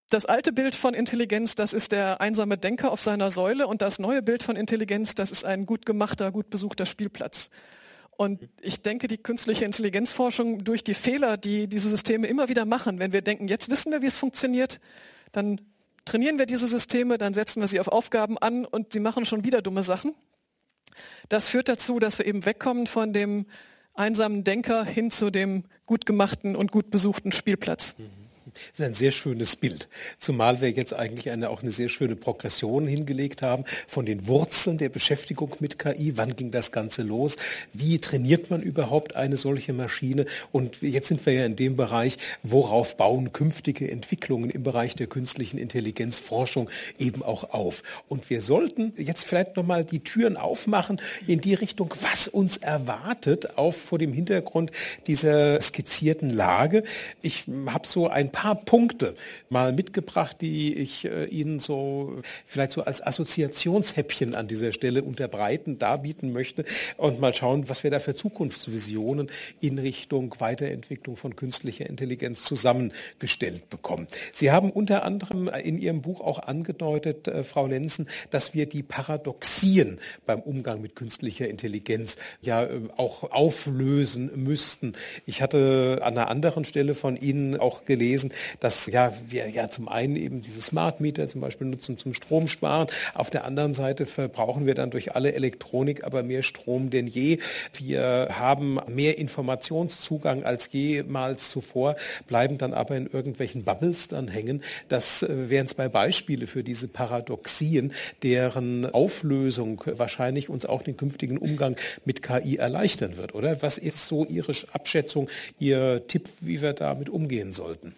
Das alte Bild von Intelligenz, das ist der einsame Denker auf seiner Säule, und das neue Bild von Intelligenz, das ist ein gut gemachter, gut besuchter Spielplatz. Und ich denke, die künstliche Intelligenzforschung durch die Fehler, die diese Systeme immer wieder machen, wenn wir denken, jetzt wissen wir, wie es funktioniert, dann trainieren wir diese Systeme, dann setzen wir sie auf Aufgaben an und sie machen schon wieder dumme Sachen. Das führt dazu, dass wir eben wegkommen von dem einsamen Denker hin zu dem gut gemachten und gut besuchten Spielplatz. Das ist ein sehr schönes Bild, zumal wir jetzt eigentlich eine, auch eine sehr schöne Progression hingelegt haben von den Wurzeln der Beschäftigung mit K I. Wann ging das Ganze los? Wie trainiert man überhaupt eine solche Maschine? Und jetzt sind wir ja in dem Bereich, worauf bauen künftige Entwicklungen im Bereich der künstlichen Intelligenzforschung eben auch auf. Und wir sollten jetzt vielleicht nochmal die Türen aufmachen in die Richtung, was uns erwartet, auch vor dem Hintergrund dieser skizzierten Lage. Ich habe so ein paar Punkte mal mitgebracht, die ich äh, Ihnen so vielleicht so als Assoziationshäppchen an dieser Stelle unterbreiten, darbieten möchte und mal schauen, was wir da für Zukunftsvisionen in Richtung Weiterentwicklung von künstlicher Intelligenz zusammengestellt bekommen. Sie haben unter anderem in Ihrem Buch auch angedeutet, äh, Frau Lenzen, dass wir die Paradoxien beim Umgang mit künstlicher Intelligenz ja äh, auch auflösen müssten. Ich hatte an einer anderen Stelle von Ihnen auch gelesen, dass ja, wir ja zum einen eben diese Smart Meter zum Beispiel nutzen zum Stromsparen. Auf der anderen Seite verbrauchen wir dann durch alle Elektronik aber mehr Strom denn je. Wir haben mehr Informationszugang als jemals zuvor, bleiben dann aber in irgendwelchen Bubbles dann hängen. Das wären zwei Beispiele für diese Paradoxien, deren Auflösung wahrscheinlich uns auch den künftigen Umgang mit K I erleichtern wird, oder? Was ist so Ihre Abschätzung, Ihr Tipp, wie wir damit umgehen sollten?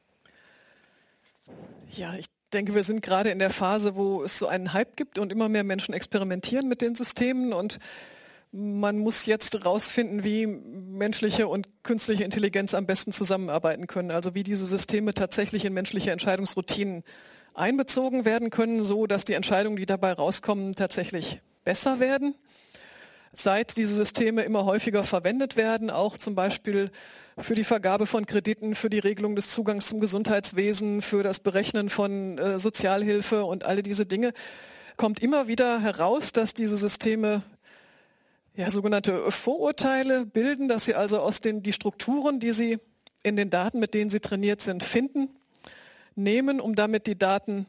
Ja, ich denke, wir sind gerade in der Phase, wo es so einen Hype gibt und immer mehr Menschen experimentieren mit den Systemen, und man muss jetzt rausfinden, wie menschliche und künstliche Intelligenz am besten zusammenarbeiten können. Also wie diese Systeme tatsächlich in menschliche Entscheidungsroutinen einbezogen werden können, so dass die Entscheidungen, die dabei rauskommen, tatsächlich besser werden. Seit diese Systeme immer häufiger verwendet werden, auch zum Beispiel für die Vergabe von Krediten, für die Regelung des Zugangs zum Gesundheitswesen, für das Berechnen von äh, Sozialhilfe und alle diese Dinge, kommt immer wieder heraus, dass diese Systeme ja sogenannte Vorurteile bilden, dass sie also aus den die Strukturen, die sie in den Daten, mit denen sie trainiert sind, finden, nehmen, um damit die Daten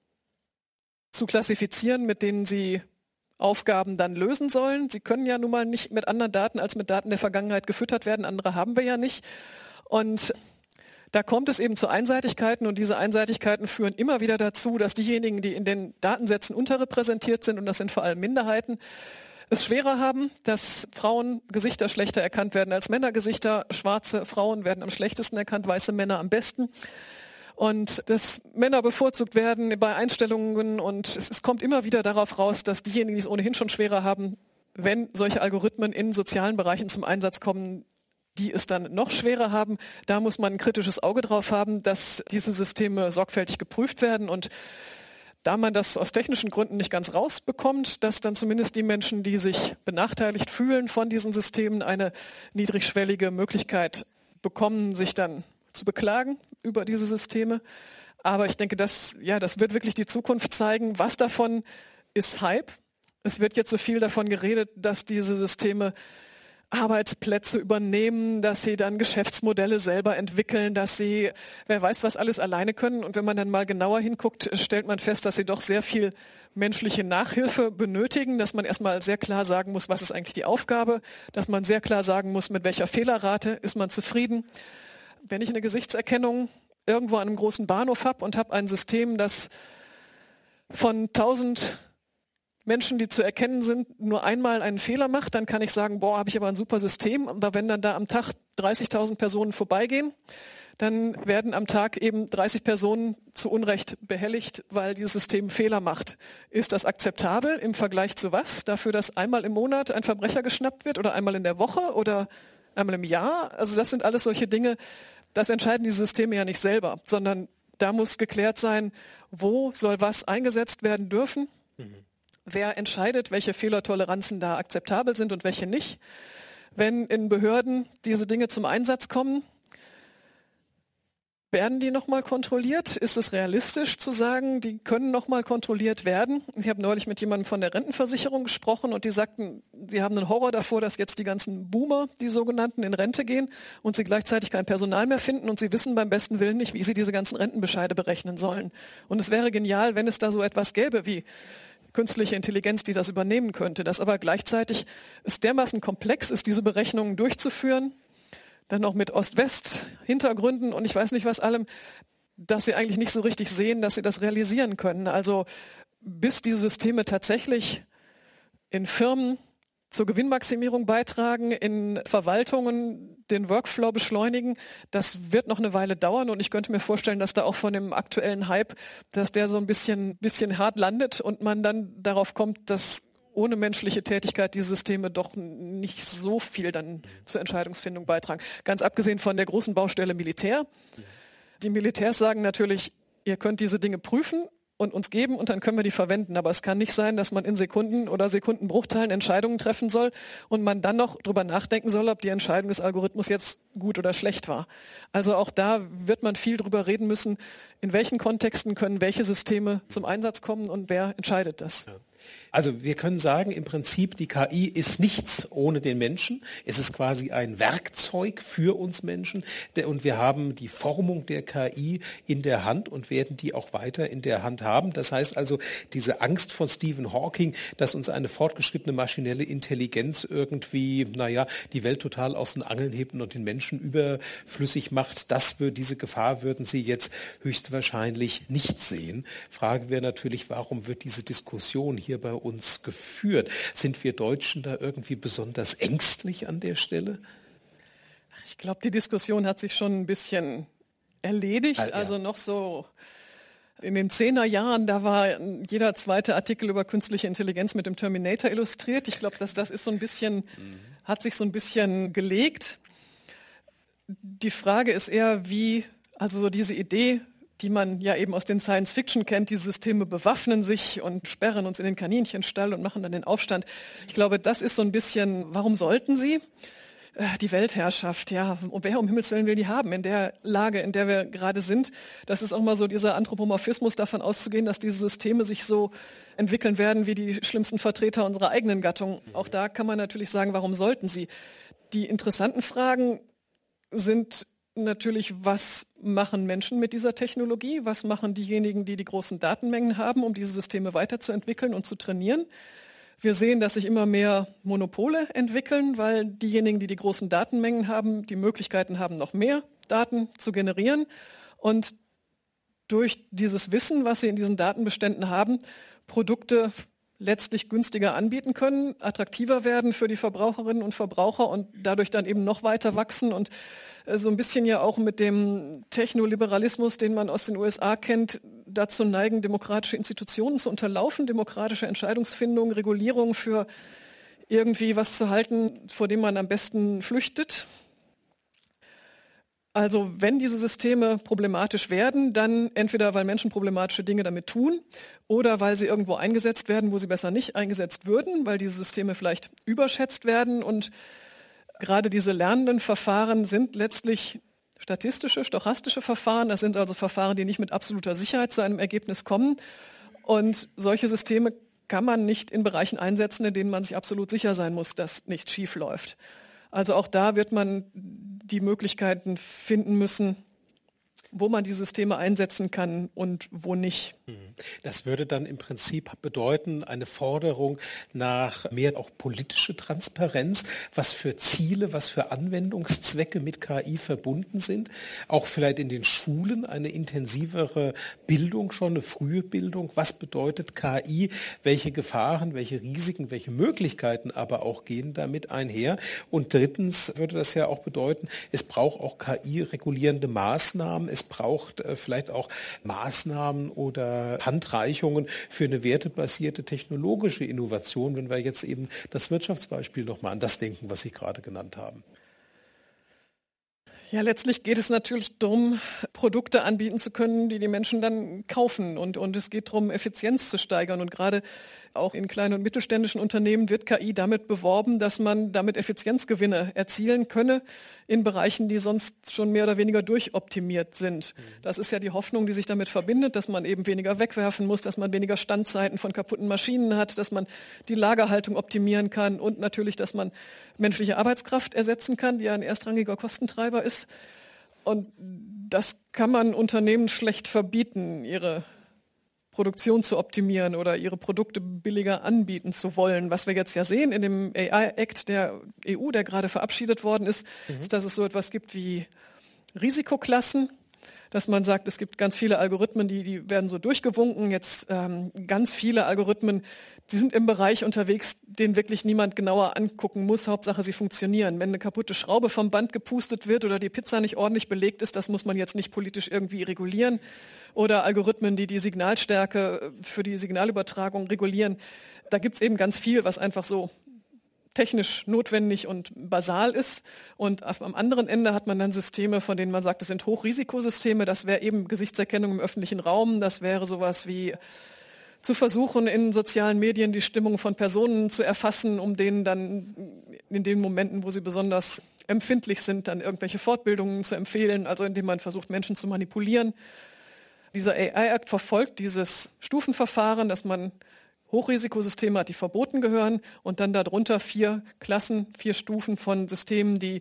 zu klassifizieren, mit denen sie Aufgaben dann lösen sollen. Sie können ja nun mal nicht mit anderen Daten als mit Daten der Vergangenheit gefüttert werden. Andere haben wir ja nicht. Und da kommt es eben zu Einseitigkeiten, und diese Einseitigkeiten führen immer wieder dazu, dass diejenigen, die in den Datensätzen unterrepräsentiert sind, und das sind vor allem Minderheiten, es schwerer haben, dass Frauengesichter schlechter erkannt werden als Männergesichter. Schwarze Frauen werden am schlechtesten erkannt, weiße Männer am besten. Und dass Männer bevorzugt werden bei Einstellungen, und es, es kommt immer wieder darauf raus, dass diejenigen, die es ohnehin schon schwerer haben, wenn solche Algorithmen in sozialen Bereichen zum Einsatz kommen, die es dann noch schwerer haben. Da muss man ein kritisches Auge drauf haben, dass diese Systeme sorgfältig geprüft werden, und da man das aus technischen Gründen nicht ganz rausbekommt, dass dann zumindest die Menschen, die sich benachteiligt fühlen von diesen Systemen, eine niedrigschwellige Möglichkeit bekommen, sich dann zu beklagen über diese Systeme. Aber ich denke, das, ja, das wird wirklich die Zukunft zeigen. Was davon ist Hype? Es wird jetzt so viel davon geredet, dass diese Systeme Arbeitsplätze übernehmen, dass sie dann Geschäftsmodelle selber entwickeln, dass sie, wer weiß, was alles alleine können. Und wenn man dann mal genauer hinguckt, stellt man fest, dass sie doch sehr viel menschliche Nachhilfe benötigen, dass man erstmal sehr klar sagen muss, was ist eigentlich die Aufgabe, dass man sehr klar sagen muss, mit welcher Fehlerrate ist man zufrieden. Wenn ich eine Gesichtserkennung irgendwo an einem großen Bahnhof habe und habe ein System, das von tausend Menschen, die zu erkennen sind, nur einmal einen Fehler macht, dann kann ich sagen, boah, habe ich aber ein super System. Aber wenn dann da am Tag dreißigtausend Personen vorbeigehen, dann werden am Tag eben dreißig Personen zu Unrecht behelligt, weil dieses System Fehler macht. Ist das akzeptabel im Vergleich zu was? Dafür, dass einmal im Monat ein Verbrecher geschnappt wird oder einmal in der Woche oder einmal im Jahr? Also das sind alles solche Dinge, das entscheiden die Systeme ja nicht selber, sondern da muss geklärt sein, wo soll was eingesetzt werden dürfen, mhm. Wer entscheidet, welche Fehlertoleranzen da akzeptabel sind und welche nicht. Wenn in Behörden diese Dinge zum Einsatz kommen, Werden die nochmal kontrolliert? Ist es realistisch zu sagen, die können nochmal kontrolliert werden? Ich habe neulich mit jemandem von der Rentenversicherung gesprochen und die sagten, sie haben einen Horror davor, dass jetzt die ganzen Boomer, die sogenannten, in Rente gehen und sie gleichzeitig kein Personal mehr finden und sie wissen beim besten Willen nicht, wie sie diese ganzen Rentenbescheide berechnen sollen. Und es wäre genial, wenn es da so etwas gäbe wie künstliche Intelligenz, die das übernehmen könnte. Das aber gleichzeitig es dermaßen komplex ist, diese Berechnungen durchzuführen, dann noch mit Ost-West-Hintergründen und ich weiß nicht was allem, dass sie eigentlich nicht so richtig sehen, dass sie das realisieren können. Also bis diese Systeme tatsächlich in Firmen zur Gewinnmaximierung beitragen, in Verwaltungen den Workflow beschleunigen, das wird noch eine Weile dauern und ich könnte mir vorstellen, dass da auch von dem aktuellen Hype, dass der so ein bisschen, bisschen hart landet und man dann darauf kommt, dass ohne menschliche Tätigkeit die Systeme doch nicht so viel dann zur Entscheidungsfindung beitragen. Ganz abgesehen von der großen Baustelle Militär. Die Militärs sagen natürlich, ihr könnt diese Dinge prüfen und uns geben und dann können wir die verwenden. Aber es kann nicht sein, dass man in Sekunden oder Sekundenbruchteilen Entscheidungen treffen soll und man dann noch drüber nachdenken soll, ob die Entscheidung des Algorithmus jetzt gut oder schlecht war. Also auch da wird man viel drüber reden müssen, in welchen Kontexten können welche Systeme zum Einsatz kommen und wer entscheidet das. Ja. Also wir können sagen, im Prinzip, die K I ist nichts ohne den Menschen. Es ist quasi ein Werkzeug für uns Menschen. Und wir haben die Formung der K I in der Hand und werden die auch weiter in der Hand haben. Das heißt also, diese Angst von Stephen Hawking, dass uns eine fortgeschrittene maschinelle Intelligenz irgendwie, naja, die Welt total aus den Angeln hebt und den Menschen überflüssig macht, das wird, diese Gefahr würden Sie jetzt höchstwahrscheinlich nicht sehen. Frage wäre natürlich, warum wird diese Diskussion hier bei uns geführt? Sind wir Deutschen da irgendwie besonders ängstlich an der Stelle? Ich glaube, die Diskussion hat sich schon ein bisschen erledigt. Ah, ja. Also noch so in den Zehnerjahren, da war jeder zweite Artikel über künstliche Intelligenz mit dem Terminator illustriert. Ich glaube, dass das ist so ein bisschen, mhm. hat sich so ein bisschen gelegt. Die Frage ist eher, wie, also so diese Idee, die man ja eben aus den Science Fiction kennt, die Systeme bewaffnen sich und sperren uns in den Kaninchenstall und machen dann den Aufstand. Ich glaube, das ist so ein bisschen, warum sollten sie? Die Weltherrschaft, ja, wer um Himmels Willen will die haben in der Lage, in der wir gerade sind? Das ist auch mal so dieser Anthropomorphismus, davon auszugehen, dass diese Systeme sich so entwickeln werden wie die schlimmsten Vertreter unserer eigenen Gattung. Auch da kann man natürlich sagen, warum sollten sie? Die interessanten Fragen sind natürlich, was machen Menschen mit dieser Technologie? Was machen diejenigen, die die großen Datenmengen haben, um diese Systeme weiterzuentwickeln und zu trainieren? Wir sehen, dass sich immer mehr Monopole entwickeln, weil diejenigen, die die großen Datenmengen haben, die Möglichkeiten haben, noch mehr Daten zu generieren und durch dieses Wissen, was sie in diesen Datenbeständen haben, Produkte letztlich günstiger anbieten können, attraktiver werden für die Verbraucherinnen und Verbraucher und dadurch dann eben noch weiter wachsen und so ein bisschen ja auch mit dem Technoliberalismus, den man aus den U S A kennt, dazu neigen, demokratische Institutionen zu unterlaufen, demokratische Entscheidungsfindung, Regulierung für irgendwie was zu halten, vor dem man am besten flüchtet. Also wenn diese Systeme problematisch werden, dann entweder, weil Menschen problematische Dinge damit tun oder weil sie irgendwo eingesetzt werden, wo sie besser nicht eingesetzt würden, weil diese Systeme vielleicht überschätzt werden. Und gerade diese lernenden Verfahren sind letztlich statistische, stochastische Verfahren. Das sind also Verfahren, die nicht mit absoluter Sicherheit zu einem Ergebnis kommen. Und solche Systeme kann man nicht in Bereichen einsetzen, in denen man sich absolut sicher sein muss, dass nichts schief läuft. Also auch da wird man die Möglichkeiten finden müssen, wo man die Systeme einsetzen kann und wo nicht. Das würde dann im Prinzip bedeuten, eine Forderung nach mehr auch politische Transparenz, was für Ziele, was für Anwendungszwecke mit K I verbunden sind. Auch vielleicht in den Schulen eine intensivere Bildung, schon eine frühe Bildung. Was bedeutet K I? Welche Gefahren, welche Risiken, welche Möglichkeiten aber auch gehen damit einher? Und drittens würde das ja auch bedeuten, es braucht auch K I-regulierende Maßnahmen. Es braucht äh, vielleicht auch Maßnahmen oder Handreichungen für eine wertebasierte technologische Innovation, wenn wir jetzt eben das Wirtschaftsbeispiel nochmal an das denken, was Sie gerade genannt haben. Ja, letztlich geht es natürlich darum, Produkte anbieten zu können, die die Menschen dann kaufen. Und, und es geht darum, Effizienz zu steigern. Und gerade auch in kleinen und mittelständischen Unternehmen wird K I damit beworben, dass man damit Effizienzgewinne erzielen könne in Bereichen, die sonst schon mehr oder weniger durchoptimiert sind. Mhm. Das ist ja die Hoffnung, die sich damit verbindet, dass man eben weniger wegwerfen muss, dass man weniger Standzeiten von kaputten Maschinen hat, dass man die Lagerhaltung optimieren kann und natürlich, dass man menschliche Arbeitskraft ersetzen kann, die ja ein erstrangiger Kostentreiber ist. Und das kann man Unternehmen schlecht verbieten, ihre Produktion zu optimieren oder ihre Produkte billiger anbieten zu wollen. Was wir jetzt ja sehen in dem A I-Act der E U, der gerade verabschiedet worden ist, mhm. ist, dass es so etwas gibt wie Risikoklassen, dass man sagt, es gibt ganz viele Algorithmen, die, die werden so durchgewunken. Jetzt ähm, ganz viele Algorithmen, die sind im Bereich unterwegs, den wirklich niemand genauer angucken muss. Hauptsache, sie funktionieren. Wenn eine kaputte Schraube vom Band gepustet wird oder die Pizza nicht ordentlich belegt ist, das muss man jetzt nicht politisch irgendwie regulieren. Oder Algorithmen, die die Signalstärke für die Signalübertragung regulieren. Da gibt es eben ganz viel, was einfach so technisch notwendig und basal ist. Und am anderen Ende hat man dann Systeme, von denen man sagt, das sind Hochrisikosysteme. Das wäre eben Gesichtserkennung im öffentlichen Raum. Das wäre sowas wie zu versuchen, in sozialen Medien die Stimmung von Personen zu erfassen, um denen dann in den Momenten, wo sie besonders empfindlich sind, dann irgendwelche Fortbildungen zu empfehlen. Also indem man versucht, Menschen zu manipulieren. Dieser A I-Act verfolgt dieses Stufenverfahren, dass man Hochrisikosysteme hat, die verboten gehören und dann darunter vier Klassen, vier Stufen von Systemen, die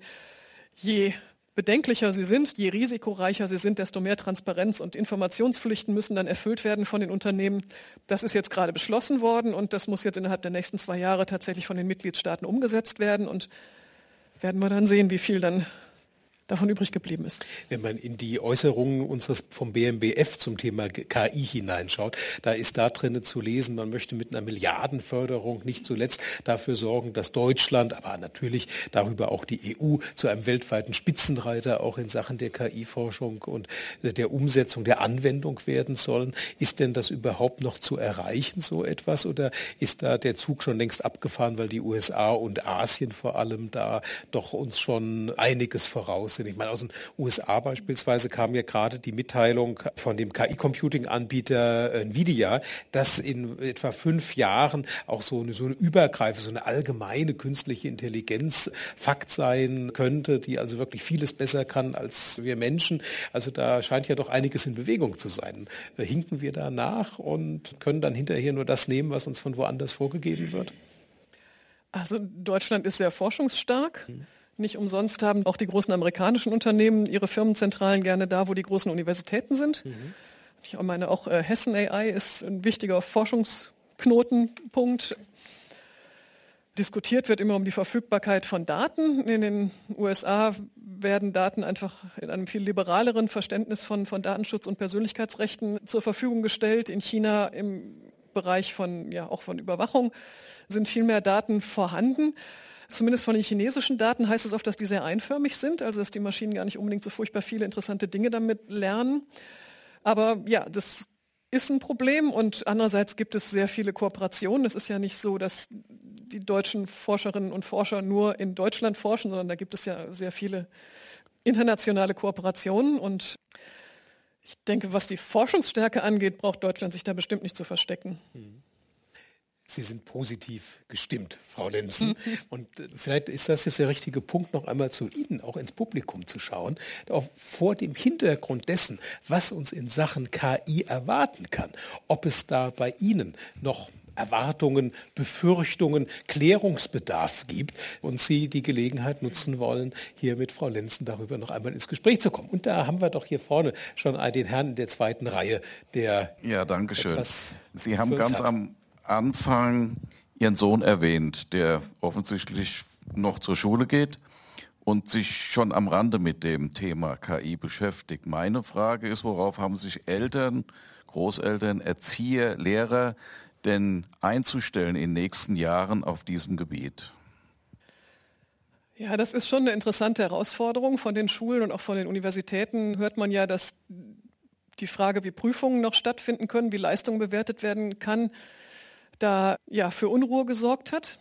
je bedenklicher sie sind, je risikoreicher sie sind, desto mehr Transparenz und Informationspflichten müssen dann erfüllt werden von den Unternehmen. Das ist jetzt gerade beschlossen worden und das muss jetzt innerhalb der nächsten zwei Jahre tatsächlich von den Mitgliedstaaten umgesetzt werden und werden wir dann sehen, wie viel dann davon übrig geblieben ist. Wenn man in die Äußerungen unseres vom B M B F zum Thema K I hineinschaut, da ist da drinnen zu lesen, man möchte mit einer Milliardenförderung nicht zuletzt dafür sorgen, dass Deutschland, aber natürlich darüber auch die E U zu einem weltweiten Spitzenreiter auch in Sachen der K I-Forschung und der Umsetzung, der Anwendung werden sollen. Ist denn das überhaupt noch zu erreichen, so etwas? Oder ist da der Zug schon längst abgefahren, weil die U S A und Asien vor allem da doch uns schon einiges voraus sind? Ich meine, aus den U S A beispielsweise kam ja gerade die Mitteilung von dem K I-Computing-Anbieter Nvidia, dass in etwa fünf Jahren auch so eine, so eine übergreifende, so eine allgemeine künstliche Intelligenz Fakt sein könnte, die also wirklich vieles besser kann als wir Menschen. Also da scheint ja doch einiges in Bewegung zu sein. Hinken wir da nach und können dann hinterher nur das nehmen, was uns von woanders vorgegeben wird? Also Deutschland ist sehr forschungsstark. Hm. Nicht umsonst haben auch die großen amerikanischen Unternehmen ihre Firmenzentralen gerne da, wo die großen Universitäten sind. Mhm. Ich meine, auch äh, Hessen A I ist ein wichtiger Forschungsknotenpunkt. Diskutiert wird immer um die Verfügbarkeit von Daten. In den U S A werden Daten einfach in einem viel liberaleren Verständnis von, von Datenschutz und Persönlichkeitsrechten zur Verfügung gestellt. In China im Bereich von, ja, auch von Überwachung sind viel mehr Daten vorhanden. Zumindest von den chinesischen Daten heißt es oft, dass die sehr einförmig sind, also dass die Maschinen gar nicht unbedingt so furchtbar viele interessante Dinge damit lernen. Aber ja, das ist ein Problem und andererseits gibt es sehr viele Kooperationen. Es ist ja nicht so, dass die deutschen Forscherinnen und Forscher nur in Deutschland forschen, sondern da gibt es ja sehr viele internationale Kooperationen und ich denke, was die Forschungsstärke angeht, braucht Deutschland sich da bestimmt nicht zu verstecken. Mhm. Sie sind positiv gestimmt, Frau Lenzen. Und vielleicht ist das jetzt der richtige Punkt, noch einmal zu Ihnen, auch ins Publikum zu schauen, auch vor dem Hintergrund dessen, was uns in Sachen K I erwarten kann. Ob es da bei Ihnen noch Erwartungen, Befürchtungen, Klärungsbedarf gibt und Sie die Gelegenheit nutzen wollen, hier mit Frau Lenzen darüber noch einmal ins Gespräch zu kommen. Und da haben wir doch hier vorne schon den Herrn in der zweiten Reihe, der... Ja, danke schön. Sie haben ganz hat. am Anfang Ihren Sohn erwähnt, der offensichtlich noch zur Schule geht und sich schon am Rande mit dem Thema K I beschäftigt. Meine Frage ist, worauf haben sich Eltern, Großeltern, Erzieher, Lehrer denn einzustellen in den nächsten Jahren auf diesem Gebiet? Ja, das ist schon eine interessante Herausforderung. Von den Schulen und auch von den Universitäten hört man ja, dass die Frage, wie Prüfungen noch stattfinden können, wie Leistung bewertet werden kann, da ja für Unruhe gesorgt hat.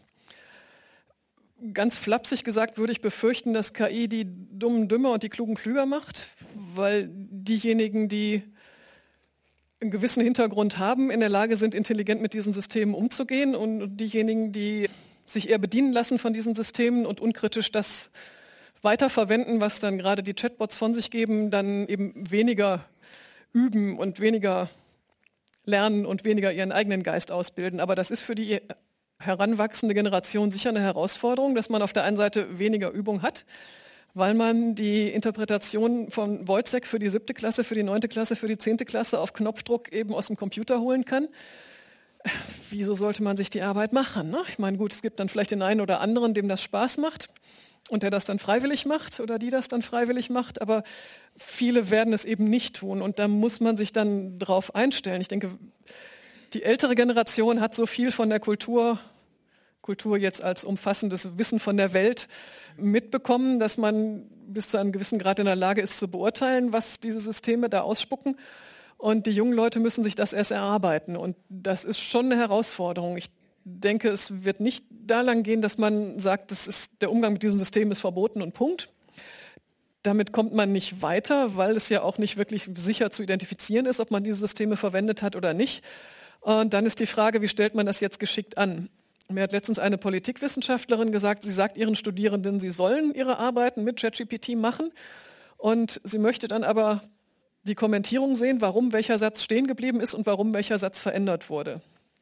Ganz flapsig gesagt würde ich befürchten, dass K I die Dummen dümmer und die Klugen klüger macht, weil diejenigen, die einen gewissen Hintergrund haben, in der Lage sind, intelligent mit diesen Systemen umzugehen, und diejenigen, die sich eher bedienen lassen von diesen Systemen und unkritisch das weiterverwenden, was dann gerade die Chatbots von sich geben, dann eben weniger üben und weniger lernen und weniger ihren eigenen Geist ausbilden. Aber das ist für die heranwachsende Generation sicher eine Herausforderung, dass man auf der einen Seite weniger Übung hat, weil man die Interpretation von Wojcik für die siebte Klasse, für die neunte Klasse, für die zehnte Klasse auf Knopfdruck eben aus dem Computer holen kann. Wieso sollte man sich die Arbeit machen? Ne? Ich meine, gut, es gibt dann vielleicht den einen oder anderen, dem das Spaß macht und der das dann freiwillig macht oder die das dann freiwillig macht, aber viele werden es eben nicht tun, und da muss man sich dann drauf einstellen. Ich denke, die ältere Generation hat so viel von der Kultur, Kultur jetzt als umfassendes Wissen von der Welt mitbekommen, dass man bis zu einem gewissen Grad in der Lage ist zu beurteilen, was diese Systeme da ausspucken. Und die jungen Leute müssen sich das erst erarbeiten. Und das ist schon eine Herausforderung. Ich denke, es wird nicht da lang gehen, dass man sagt, das ist, der Umgang mit diesem System ist verboten und Punkt. Damit kommt man nicht weiter, weil es ja auch nicht wirklich sicher zu identifizieren ist, ob man diese Systeme verwendet hat oder nicht. Und dann ist die Frage, wie stellt man das jetzt geschickt an? Mir hat letztens eine Politikwissenschaftlerin gesagt, sie sagt ihren Studierenden, sie sollen ihre Arbeiten mit ChatGPT machen. Und sie möchte dann aber die Kommentierung sehen, warum welcher Satz stehen geblieben ist und warum welcher Satz verändert wurde.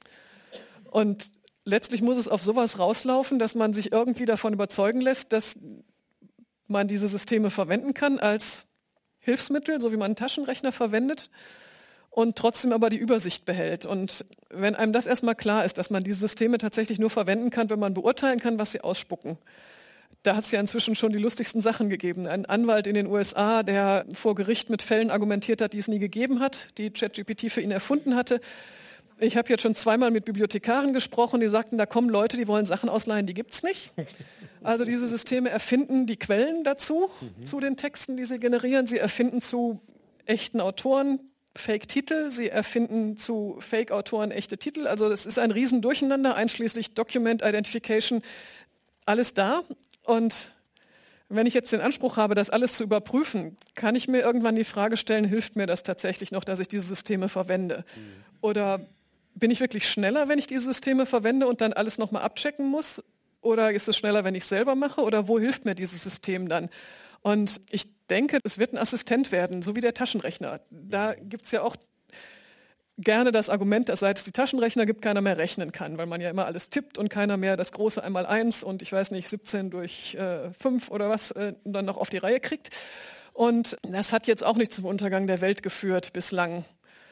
Und letztlich muss es auf sowas rauslaufen, dass man sich irgendwie davon überzeugen lässt, dass man diese Systeme verwenden kann als Hilfsmittel, so wie man einen Taschenrechner verwendet, und trotzdem aber die Übersicht behält. Und wenn einem das erstmal klar ist, dass man diese Systeme tatsächlich nur verwenden kann, wenn man beurteilen kann, was sie ausspucken. Da hat es ja inzwischen schon die lustigsten Sachen gegeben. Ein Anwalt in den U S A, der vor Gericht mit Fällen argumentiert hat, die es nie gegeben hat, die ChatGPT für ihn erfunden hatte. Ich habe jetzt schon zweimal mit Bibliothekaren gesprochen, die sagten, da kommen Leute, die wollen Sachen ausleihen, die gibt es nicht. Also diese Systeme erfinden die Quellen dazu, mhm. zu den Texten, die sie generieren. Sie erfinden zu echten Autoren Fake-Titel, sie erfinden zu Fake-Autoren echte Titel. Also das ist ein Riesendurcheinander, einschließlich Document Identification, alles da. Und wenn ich jetzt den Anspruch habe, das alles zu überprüfen, kann ich mir irgendwann die Frage stellen, hilft mir das tatsächlich noch, dass ich diese Systeme verwende? Mhm. Oder bin ich wirklich schneller, wenn ich diese Systeme verwende und dann alles nochmal abchecken muss? Oder ist es schneller, wenn ich es selber mache? Oder wo hilft mir dieses System dann? Und ich denke, es wird ein Assistent werden, so wie der Taschenrechner. Da gibt es ja auch gerne das Argument, dass seit es die Taschenrechner gibt, keiner mehr rechnen kann, weil man ja immer alles tippt und keiner mehr das große einmal eins und ich weiß nicht, siebzehn durch fünf oder was äh, dann noch auf die Reihe kriegt. Und das hat jetzt auch nicht zum Untergang der Welt geführt bislang.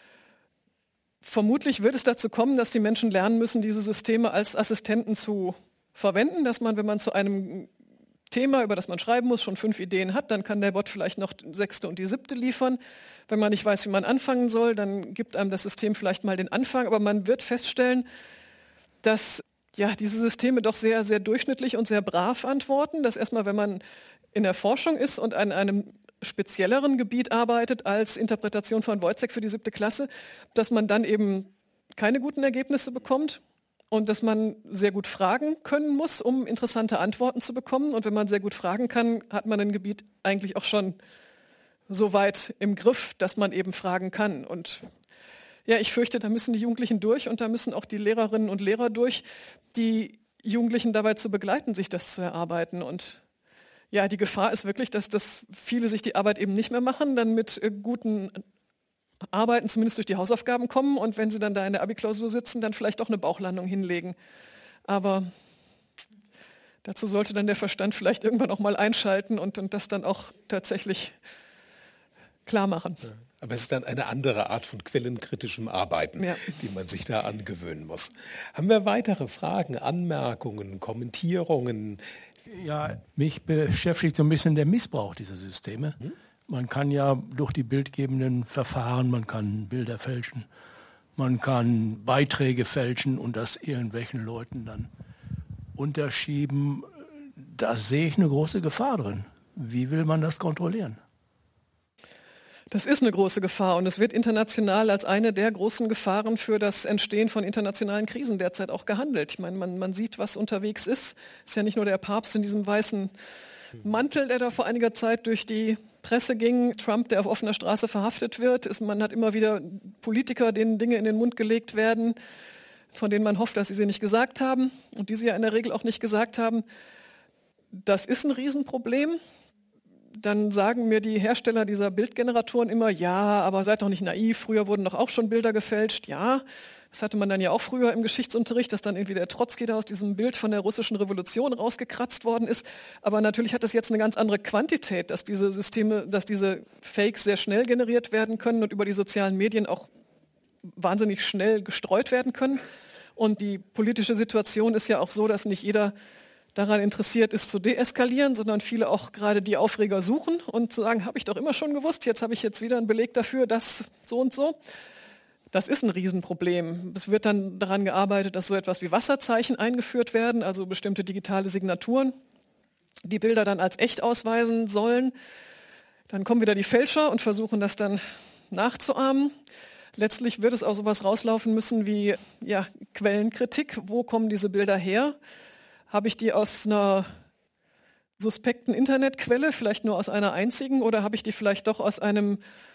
Vermutlich wird es dazu kommen, dass die Menschen lernen müssen, diese Systeme als Assistenten zu verwenden, dass man, wenn man zu einem Thema, über das man schreiben muss, schon fünf Ideen hat, dann kann der Bot vielleicht noch die sechste und die siebte liefern. Wenn man nicht weiß, wie man anfangen soll, dann gibt einem das System vielleicht mal den Anfang. Aber man wird feststellen, dass ja, diese Systeme doch sehr, sehr durchschnittlich und sehr brav antworten. Dass erstmal, wenn man in der Forschung ist und an einem spezielleren Gebiet arbeitet als Interpretation von Wojcik für die siebte Klasse, dass man dann eben keine guten Ergebnisse bekommt. Und dass man sehr gut fragen können muss, um interessante Antworten zu bekommen. Und wenn man sehr gut fragen kann, hat man ein Gebiet eigentlich auch schon so weit im Griff, dass man eben fragen kann. Und ja, ich fürchte, da müssen die Jugendlichen durch und da müssen auch die Lehrerinnen und Lehrer durch, die Jugendlichen dabei zu begleiten, sich das zu erarbeiten. Und ja, die Gefahr ist wirklich, dass, dass viele sich die Arbeit eben nicht mehr machen, dann mit äh, guten Arbeiten zumindest durch die Hausaufgaben kommen und wenn sie dann da in der Abi-Klausur sitzen, dann vielleicht auch eine Bauchlandung hinlegen. Aber dazu sollte dann der Verstand vielleicht irgendwann auch mal einschalten und, und das dann auch tatsächlich klar machen. Ja, aber es ist dann eine andere Art von quellenkritischem Arbeiten, ja, die man sich da angewöhnen muss. Haben wir weitere Fragen, Anmerkungen, Kommentierungen? Ja, mich beschäftigt so ein bisschen der Missbrauch dieser Systeme. Hm? Man kann ja durch die bildgebenden Verfahren, man kann Bilder fälschen, man kann Beiträge fälschen und das irgendwelchen Leuten dann unterschieben. Da sehe ich eine große Gefahr drin. Wie will man das kontrollieren? Das ist eine große Gefahr und es wird international als eine der großen Gefahren für das Entstehen von internationalen Krisen derzeit auch gehandelt. Ich meine, man, man sieht, was unterwegs ist. Es ist ja nicht nur der Papst in diesem weißen Mantel, der da vor einiger Zeit durch die Presse ging, Trump, der auf offener Straße verhaftet wird. Ist, man hat immer wieder Politiker, denen Dinge in den Mund gelegt werden, von denen man hofft, dass sie sie nicht gesagt haben und die sie ja in der Regel auch nicht gesagt haben. Das ist ein Riesenproblem. Dann sagen mir die Hersteller dieser Bildgeneratoren immer, ja, aber seid doch nicht naiv, früher wurden doch auch schon Bilder gefälscht. Ja, das hatte man dann ja auch früher im Geschichtsunterricht, dass dann irgendwie der Trotzki da aus diesem Bild von der russischen Revolution rausgekratzt worden ist. Aber natürlich hat das jetzt eine ganz andere Quantität, dass diese Systeme, dass diese Fakes sehr schnell generiert werden können und über die sozialen Medien auch wahnsinnig schnell gestreut werden können. Und die politische Situation ist ja auch so, dass nicht jeder daran interessiert ist, zu deeskalieren, sondern viele auch gerade die Aufreger suchen und zu sagen, habe ich doch immer schon gewusst, jetzt habe ich jetzt wieder einen Beleg dafür, dass so und so. Das ist ein Riesenproblem. Es wird dann daran gearbeitet, dass so etwas wie Wasserzeichen eingeführt werden, also bestimmte digitale Signaturen, die Bilder dann als echt ausweisen sollen. Dann kommen wieder die Fälscher und versuchen das dann nachzuahmen. Letztlich wird es auch sowas rauslaufen müssen wie ja, Quellenkritik. Wo kommen diese Bilder her? Habe ich die aus einer suspekten Internetquelle, vielleicht nur aus einer einzigen, oder habe ich die vielleicht doch aus einem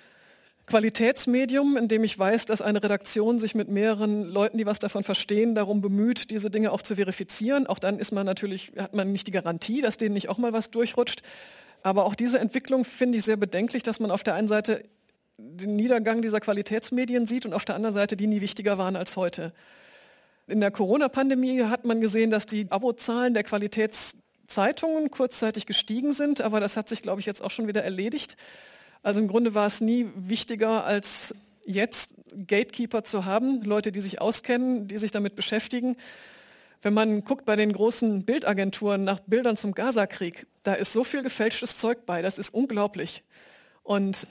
Qualitätsmedium, in dem ich weiß, dass eine Redaktion sich mit mehreren Leuten, die was davon verstehen, darum bemüht, diese Dinge auch zu verifizieren. Auch dann ist man natürlich, hat man nicht die Garantie, dass denen nicht auch mal was durchrutscht. Aber auch diese Entwicklung finde ich sehr bedenklich, dass man auf der einen Seite den Niedergang dieser Qualitätsmedien sieht und auf der anderen Seite die nie wichtiger waren als heute. In der Corona-Pandemie hat man gesehen, dass die Abozahlen der Qualitätszeitungen kurzzeitig gestiegen sind, aber das hat sich, glaube ich, jetzt auch schon wieder erledigt. Also im Grunde war es nie wichtiger, als jetzt Gatekeeper zu haben, Leute, die sich auskennen, die sich damit beschäftigen. Wenn man guckt bei den großen Bildagenturen nach Bildern zum Gaza-Krieg, da ist so viel gefälschtes Zeug bei, das ist unglaublich. Und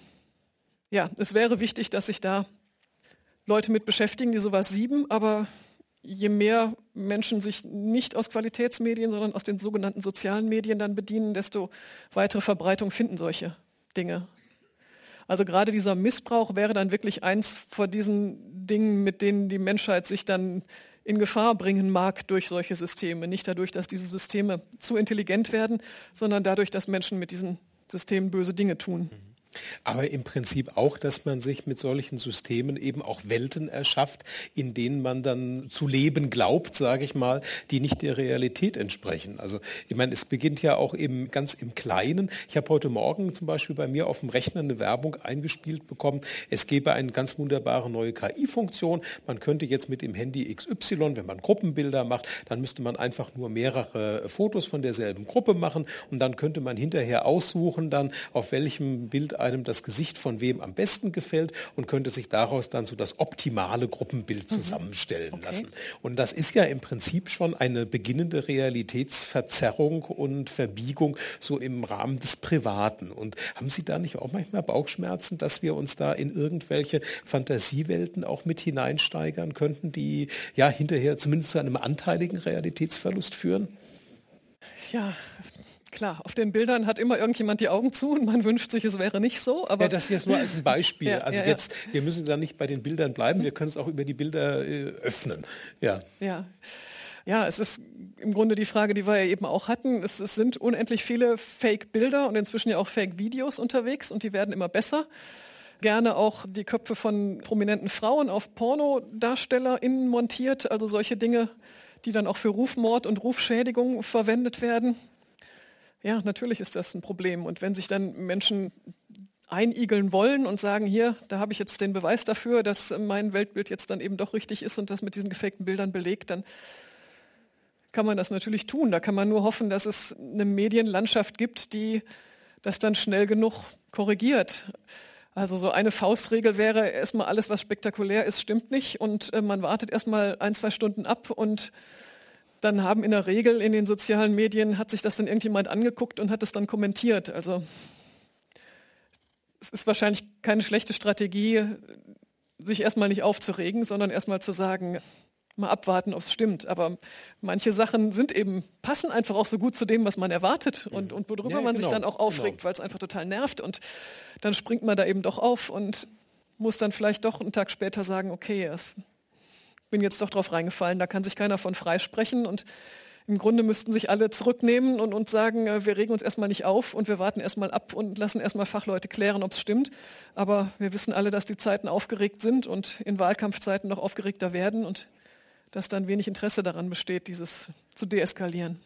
ja, es wäre wichtig, dass sich da Leute mit beschäftigen, die sowas sieben, aber je mehr Menschen sich nicht aus Qualitätsmedien, sondern aus den sogenannten sozialen Medien dann bedienen, desto weitere Verbreitung finden solche Dinge. Also gerade dieser Missbrauch wäre dann wirklich eins von diesen Dingen, mit denen die Menschheit sich dann in Gefahr bringen mag durch solche Systeme. Nicht dadurch, dass diese Systeme zu intelligent werden, sondern dadurch, dass Menschen mit diesen Systemen böse Dinge tun. Aber im Prinzip auch, dass man sich mit solchen Systemen eben auch Welten erschafft, in denen man dann zu leben glaubt, sage ich mal, die nicht der Realität entsprechen. Also ich meine, es beginnt ja auch eben ganz im Kleinen. Ich habe heute Morgen zum Beispiel bei mir auf dem Rechner eine Werbung eingespielt bekommen. Es gäbe eine ganz wunderbare neue K I-Funktion. Man könnte jetzt mit dem Handy X Y, wenn man Gruppenbilder macht, dann müsste man einfach nur mehrere Fotos von derselben Gruppe machen und dann könnte man hinterher aussuchen, dann auf welchem Bild einem das Gesicht von wem am besten gefällt und könnte sich daraus dann so das optimale Gruppenbild zusammenstellen mhm. okay. lassen. Und das ist ja im Prinzip schon eine beginnende Realitätsverzerrung und Verbiegung so im Rahmen des Privaten. Und haben Sie da nicht auch manchmal Bauchschmerzen, dass wir uns da in irgendwelche Fantasiewelten auch mit hineinsteigern könnten, die ja hinterher zumindest zu einem anteiligen Realitätsverlust führen? Ja, klar, auf den Bildern hat immer irgendjemand die Augen zu und man wünscht sich, es wäre nicht so. Aber ja, das ist jetzt nur als ein Beispiel. ja, also ja, jetzt, ja. wir müssen da nicht bei den Bildern bleiben, wir können es auch über die Bilder äh, öffnen. Ja. Ja. Ja, es ist im Grunde die Frage, die wir ja eben auch hatten. Es, es sind unendlich viele Fake-Bilder und inzwischen ja auch Fake-Videos unterwegs und die werden immer besser. Gerne auch die Köpfe von prominenten Frauen auf PornodarstellerInnen montiert, also solche Dinge, die dann auch für Rufmord und Rufschädigung verwendet werden. Ja, natürlich ist das ein Problem. Und wenn sich dann Menschen einigeln wollen und sagen, hier, da habe ich jetzt den Beweis dafür, dass mein Weltbild jetzt dann eben doch richtig ist und das mit diesen gefakten Bildern belegt, dann kann man das natürlich tun. Da kann man nur hoffen, dass es eine Medienlandschaft gibt, die das dann schnell genug korrigiert. Also so eine Faustregel wäre, erstmal alles, was spektakulär ist, stimmt nicht und äh, man wartet erstmal ein, zwei Stunden ab und dann haben in der Regel in den sozialen Medien, hat sich das dann irgendjemand angeguckt und hat es dann kommentiert. Also es ist wahrscheinlich keine schlechte Strategie, sich erstmal nicht aufzuregen, sondern erstmal zu sagen, mal abwarten, ob es stimmt. Aber manche Sachen sind eben, passen einfach auch so gut zu dem, was man erwartet und, und worüber ja, man genau, sich dann auch aufregt, genau. weil es einfach total nervt. Und dann springt man da eben doch auf und muss dann vielleicht doch einen Tag später sagen, okay, es bin jetzt doch drauf reingefallen, da kann sich keiner von freisprechen. Und Im Grunde müssten sich alle zurücknehmen und uns sagen, wir regen uns erstmal nicht auf und wir warten erstmal ab und lassen erstmal Fachleute klären, ob es stimmt. Aber wir wissen alle, dass die Zeiten aufgeregt sind und in Wahlkampfzeiten noch aufgeregter werden und dass dann wenig Interesse daran besteht, dieses zu deeskalieren.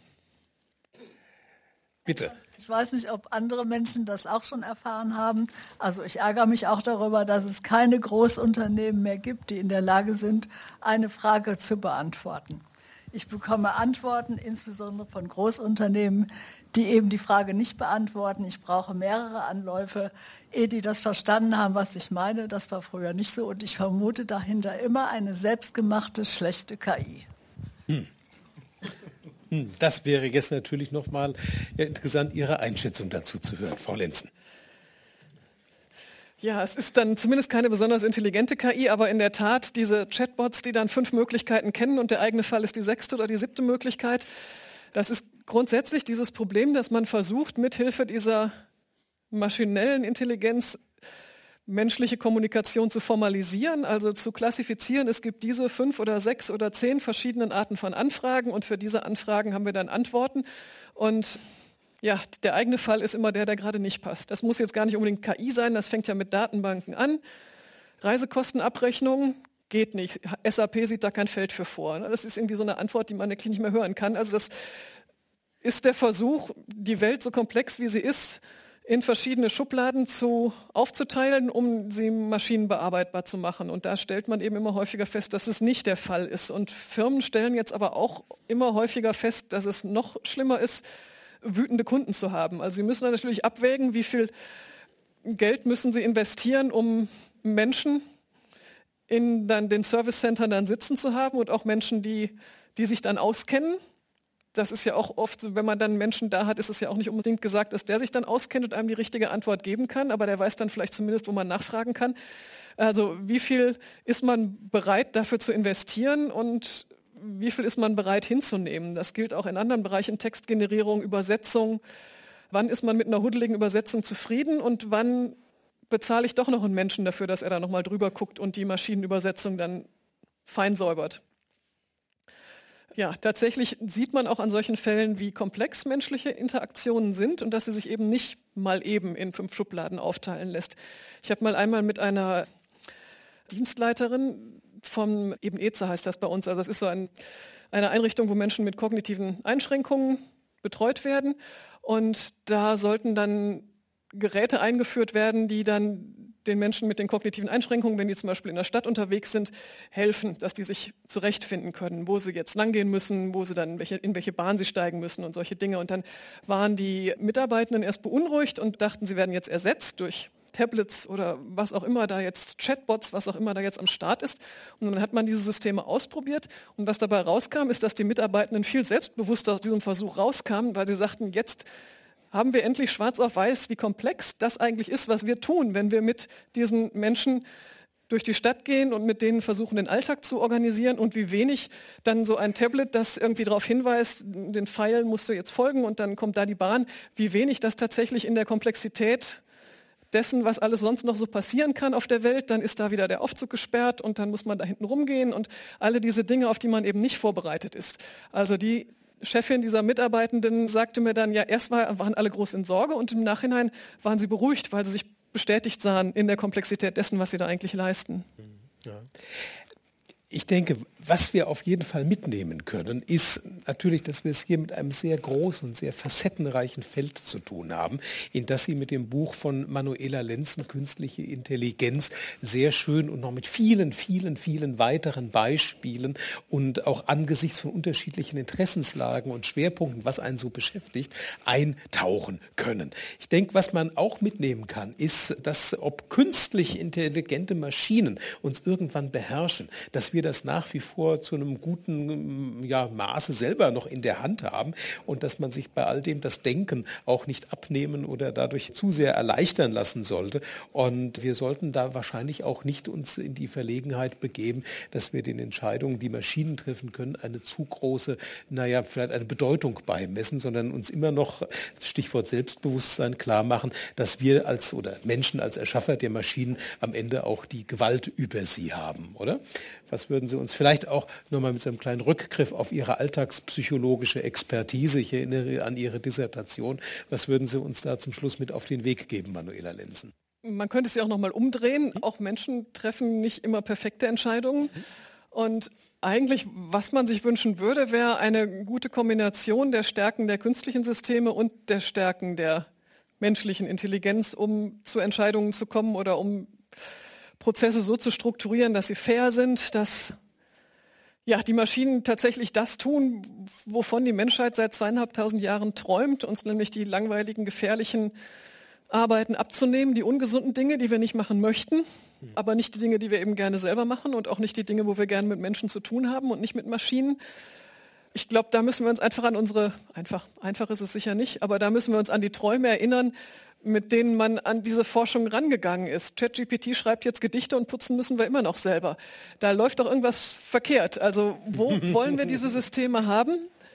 Bitte. Ich weiß nicht, ob andere Menschen das auch schon erfahren haben. Also ich ärgere mich auch darüber, dass es keine Großunternehmen mehr gibt, die in der Lage sind, eine Frage zu beantworten. Ich bekomme Antworten, insbesondere von Großunternehmen, die eben die Frage nicht beantworten. Ich brauche mehrere Anläufe, ehe die das verstanden haben, was ich meine. Das war früher nicht so und ich vermute dahinter immer eine selbstgemachte, schlechte K I. Hm. Das wäre jetzt natürlich nochmal interessant, Ihre Einschätzung dazu zu hören, Frau Lenzen. Ja, es ist dann zumindest keine besonders intelligente K I, aber in der Tat diese Chatbots, die dann fünf Möglichkeiten kennen und der eigene Fall ist die sechste oder die siebte Möglichkeit. Das ist grundsätzlich dieses Problem, dass man versucht, mithilfe dieser maschinellen Intelligenz menschliche Kommunikation zu formalisieren, also zu klassifizieren. Es gibt diese fünf oder sechs oder zehn verschiedenen Arten von Anfragen und für diese Anfragen haben wir dann Antworten. Und ja, der eigene Fall ist immer der, der gerade nicht passt. Das muss jetzt gar nicht unbedingt K I sein, das fängt ja mit Datenbanken an. Reisekostenabrechnung geht nicht. S A P sieht da kein Feld für vor. Das ist irgendwie so eine Antwort, die man eigentlich nicht mehr hören kann. Also das ist der Versuch, die Welt so komplex wie sie ist, in verschiedene Schubladen zu, aufzuteilen, um sie maschinenbearbeitbar zu machen. Und da stellt man eben immer häufiger fest, dass es nicht der Fall ist. Und Firmen stellen jetzt aber auch immer häufiger fest, dass es noch schlimmer ist, wütende Kunden zu haben. Also sie müssen dann natürlich abwägen, wie viel Geld müssen sie investieren, um Menschen in dann den Service-Centern dann sitzen zu haben und auch Menschen, die, die sich dann auskennen. Das ist ja auch oft, wenn man dann Menschen da hat, ist es ja auch nicht unbedingt gesagt, dass der sich dann auskennt und einem die richtige Antwort geben kann, aber der weiß dann vielleicht zumindest, wo man nachfragen kann. Also wie viel ist man bereit dafür zu investieren und wie viel ist man bereit hinzunehmen? Das gilt auch in anderen Bereichen, Textgenerierung, Übersetzung. Wann ist man mit einer huddeligen Übersetzung zufrieden und wann bezahle ich doch noch einen Menschen dafür, dass er da nochmal drüber guckt und die Maschinenübersetzung dann fein säubert? Ja, tatsächlich sieht man auch an solchen Fällen, wie komplex menschliche Interaktionen sind und dass sie sich eben nicht mal eben in fünf Schubladen aufteilen lässt. Ich habe mal einmal mit einer Dienstleiterin vom, eben E Z A heißt das bei uns, also das ist so ein, eine Einrichtung, wo Menschen mit kognitiven Einschränkungen betreut werden und da sollten dann Geräte eingeführt werden, die dann den Menschen mit den kognitiven Einschränkungen, wenn die zum Beispiel in der Stadt unterwegs sind, helfen, dass die sich zurechtfinden können, wo sie jetzt langgehen müssen, wo sie dann welche, in welche Bahn sie steigen müssen und solche Dinge. Und dann waren die Mitarbeitenden erst beunruhigt und dachten, sie werden jetzt ersetzt durch Tablets oder was auch immer da jetzt, Chatbots, was auch immer da jetzt am Start ist. Und dann hat man diese Systeme ausprobiert. Und was dabei rauskam, ist, dass die Mitarbeitenden viel selbstbewusster aus diesem Versuch rauskamen, weil sie sagten, jetzt haben wir endlich schwarz auf weiß, wie komplex das eigentlich ist, was wir tun, wenn wir mit diesen Menschen durch die Stadt gehen und mit denen versuchen, den Alltag zu organisieren und wie wenig dann so ein Tablet, das irgendwie darauf hinweist, den Pfeilen musst du jetzt folgen und dann kommt da die Bahn, wie wenig das tatsächlich in der Komplexität dessen, was alles sonst noch so passieren kann auf der Welt, dann ist da wieder der Aufzug gesperrt und dann muss man da hinten rumgehen und alle diese Dinge, auf die man eben nicht vorbereitet ist. Also die Chefin dieser Mitarbeitenden sagte mir dann, ja, erst war, waren alle groß in Sorge und im Nachhinein waren sie beruhigt, weil sie sich bestätigt sahen in der Komplexität dessen, was sie da eigentlich leisten. Ja. Ich denke, was wir auf jeden Fall mitnehmen können, ist natürlich, dass wir es hier mit einem sehr großen und sehr facettenreichen Feld zu tun haben, in das Sie mit dem Buch von Manuela Lenzen, Künstliche Intelligenz, sehr schön und noch mit vielen, vielen, vielen weiteren Beispielen und auch angesichts von unterschiedlichen Interessenslagen und Schwerpunkten, was einen so beschäftigt, eintauchen können. Ich denke, was man auch mitnehmen kann, ist, dass ob künstlich intelligente Maschinen uns irgendwann beherrschen, dass wir das nach wie vor zu einem guten ja, Maße selber noch in der Hand haben und dass man sich bei all dem das Denken auch nicht abnehmen oder dadurch zu sehr erleichtern lassen sollte. Und wir sollten da wahrscheinlich auch nicht uns in die Verlegenheit begeben, dass wir den Entscheidungen, die Maschinen treffen können, eine zu große, naja, vielleicht eine Bedeutung beimessen, sondern uns immer noch, Stichwort Selbstbewusstsein, klar machen, dass wir als oder Menschen als Erschaffer der Maschinen am Ende auch die Gewalt über sie haben, oder? Was Was würden Sie uns vielleicht auch nochmal mit so einem kleinen Rückgriff auf Ihre alltagspsychologische Expertise, ich erinnere an Ihre Dissertation, was würden Sie uns da zum Schluss mit auf den Weg geben, Manuela Lenzen? Man könnte es ja auch nochmal umdrehen. Auch Menschen treffen nicht immer perfekte Entscheidungen. Und eigentlich, was man sich wünschen würde, wäre eine gute Kombination der Stärken der künstlichen Systeme und der Stärken der menschlichen Intelligenz, um zu Entscheidungen zu kommen oder um Prozesse so zu strukturieren, dass sie fair sind, dass ja, die Maschinen tatsächlich das tun, wovon die Menschheit seit zweieinhalbtausend Jahren träumt, uns nämlich die langweiligen, gefährlichen Arbeiten abzunehmen, die ungesunden Dinge, die wir nicht machen möchten, aber nicht die Dinge, die wir eben gerne selber machen und auch nicht die Dinge, wo wir gerne mit Menschen zu tun haben und nicht mit Maschinen. Ich glaube, da müssen wir uns einfach an unsere, einfach, einfach ist es sicher nicht, aber da müssen wir uns an die Träume erinnern, mit denen man an diese Forschung rangegangen ist. ChatGPT schreibt jetzt Gedichte und putzen müssen wir immer noch selber. Da läuft doch irgendwas verkehrt. Also wo wollen wir diese Systeme haben?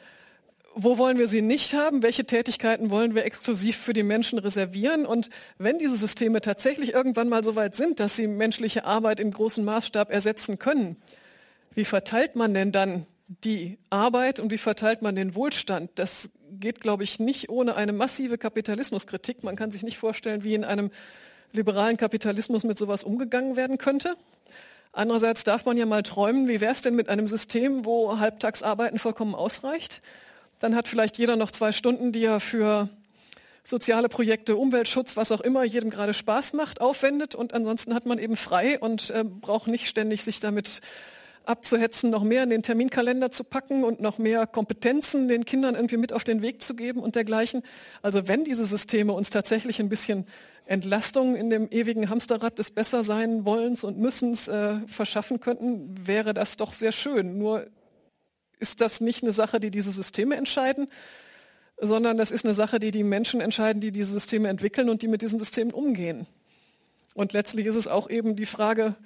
Wo wollen wir sie nicht haben? Welche Tätigkeiten wollen wir exklusiv für die Menschen reservieren? Und wenn diese Systeme tatsächlich irgendwann mal so weit sind, dass sie menschliche Arbeit im großen Maßstab ersetzen können, wie verteilt man denn dann die Arbeit und wie verteilt man den Wohlstand? Das geht, glaube ich, nicht ohne eine massive Kapitalismuskritik. Man kann sich nicht vorstellen, wie in einem liberalen Kapitalismus mit sowas umgegangen werden könnte. Andererseits darf man ja mal träumen, wie wäre es denn mit einem System, wo Halbtagsarbeiten vollkommen ausreicht? Dann hat vielleicht jeder noch zwei Stunden, die er für soziale Projekte, Umweltschutz, was auch immer, jedem gerade Spaß macht, aufwendet. Und ansonsten hat man eben frei und äh, braucht nicht ständig sich damit abzuhetzen, noch mehr in den Terminkalender zu packen und noch mehr Kompetenzen den Kindern irgendwie mit auf den Weg zu geben und dergleichen. Also wenn diese Systeme uns tatsächlich ein bisschen Entlastung in dem ewigen Hamsterrad des Bessersein wollens und Müssens äh, verschaffen könnten, wäre das doch sehr schön. Nur ist das nicht eine Sache, die diese Systeme entscheiden, sondern das ist eine Sache, die die Menschen entscheiden, die diese Systeme entwickeln und die mit diesen Systemen umgehen. Und letztlich ist es auch eben die Frage,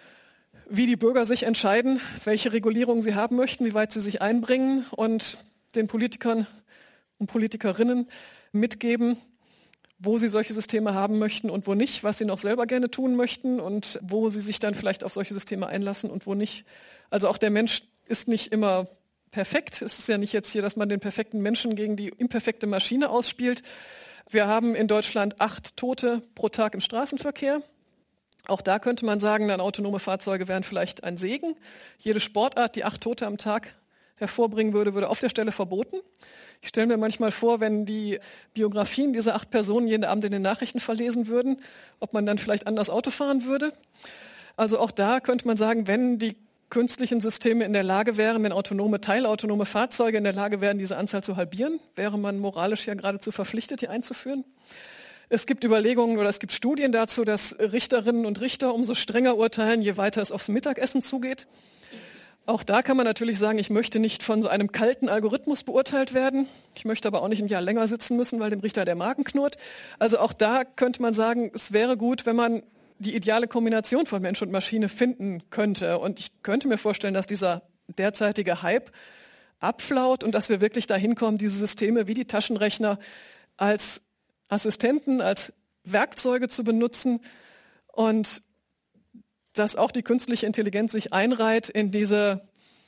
wie die Bürger sich entscheiden, welche Regulierungen sie haben möchten, wie weit sie sich einbringen und den Politikern und Politikerinnen mitgeben, wo sie solche Systeme haben möchten und wo nicht, was sie noch selber gerne tun möchten und wo sie sich dann vielleicht auf solche Systeme einlassen und wo nicht. Also auch der Mensch ist nicht immer perfekt. Es ist ja nicht jetzt hier, dass man den perfekten Menschen gegen die imperfekte Maschine ausspielt. Wir haben in Deutschland acht Tote pro Tag im Straßenverkehr. Auch da könnte man sagen, dann autonome Fahrzeuge wären vielleicht ein Segen. Jede Sportart, die acht Tote am Tag hervorbringen würde, würde auf der Stelle verboten. Ich stelle mir manchmal vor, wenn die Biografien dieser acht Personen jeden Abend in den Nachrichten verlesen würden, ob man dann vielleicht anders Auto fahren würde. Also auch da könnte man sagen, wenn die künstlichen Systeme in der Lage wären, wenn autonome, teilautonome Fahrzeuge in der Lage wären, diese Anzahl zu halbieren, wäre man moralisch ja geradezu verpflichtet, die einzuführen. Es gibt Überlegungen oder es gibt Studien dazu, dass Richterinnen und Richter umso strenger urteilen, je weiter es aufs Mittagessen zugeht. Auch da kann man natürlich sagen, ich möchte nicht von so einem kalten Algorithmus beurteilt werden. Ich möchte aber auch nicht ein Jahr länger sitzen müssen, weil dem Richter der Magen knurrt. Also auch da könnte man sagen, es wäre gut, wenn man die ideale Kombination von Mensch und Maschine finden könnte. Und ich könnte mir vorstellen, dass dieser derzeitige Hype abflaut und dass wir wirklich dahin kommen, diese Systeme wie die Taschenrechner als Assistenten, als Werkzeuge zu benutzen und dass auch die künstliche Intelligenz sich einreiht in diese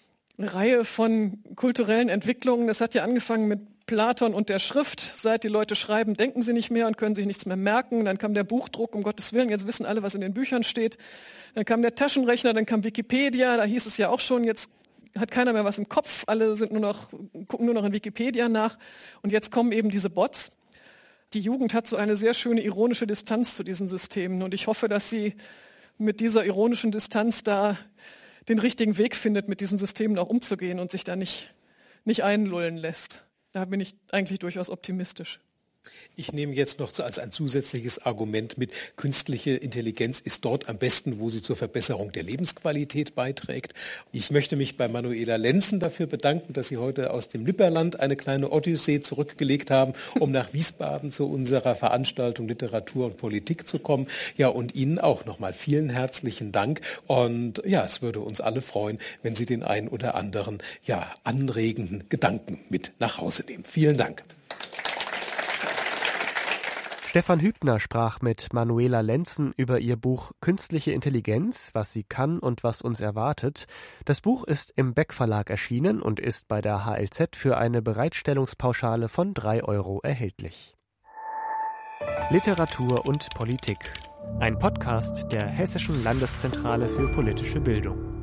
Reihe von kulturellen Entwicklungen. Das hat ja angefangen mit Platon und der Schrift. Seit die Leute schreiben, denken sie nicht mehr und können sich nichts mehr merken. Dann kam der Buchdruck, um Gottes Willen, jetzt wissen alle, was in den Büchern steht. Dann kam der Taschenrechner, dann kam Wikipedia, da hieß es ja auch schon, jetzt hat keiner mehr was im Kopf, alle sind nur noch, gucken nur noch in Wikipedia nach. Und jetzt kommen eben diese Bots. Die Jugend hat so eine sehr schöne ironische Distanz zu diesen Systemen und ich hoffe, dass sie mit dieser ironischen Distanz da den richtigen Weg findet, mit diesen Systemen auch umzugehen und sich da nicht, nicht einlullen lässt. Da bin ich eigentlich durchaus optimistisch. Ich nehme jetzt noch als ein zusätzliches Argument mit, künstliche Intelligenz ist dort am besten, wo sie zur Verbesserung der Lebensqualität beiträgt. Ich möchte mich bei Manuela Lenzen dafür bedanken, dass Sie heute aus dem Lipperland eine kleine Odyssee zurückgelegt haben, um nach Wiesbaden zu unserer Veranstaltung Literatur und Politik zu kommen. Ja, und Ihnen auch nochmal vielen herzlichen Dank. Und ja, es würde uns alle freuen, wenn Sie den einen oder anderen, ja, anregenden Gedanken mit nach Hause nehmen. Vielen Dank. Stefan Hübner sprach mit Manuela Lenzen über ihr Buch Künstliche Intelligenz, was sie kann und was uns erwartet. Das Buch ist im Beck Verlag erschienen und ist bei der H L Z für eine Bereitstellungspauschale von drei Euro erhältlich. Literatur und Politik. Ein Podcast der Hessischen Landeszentrale für politische Bildung.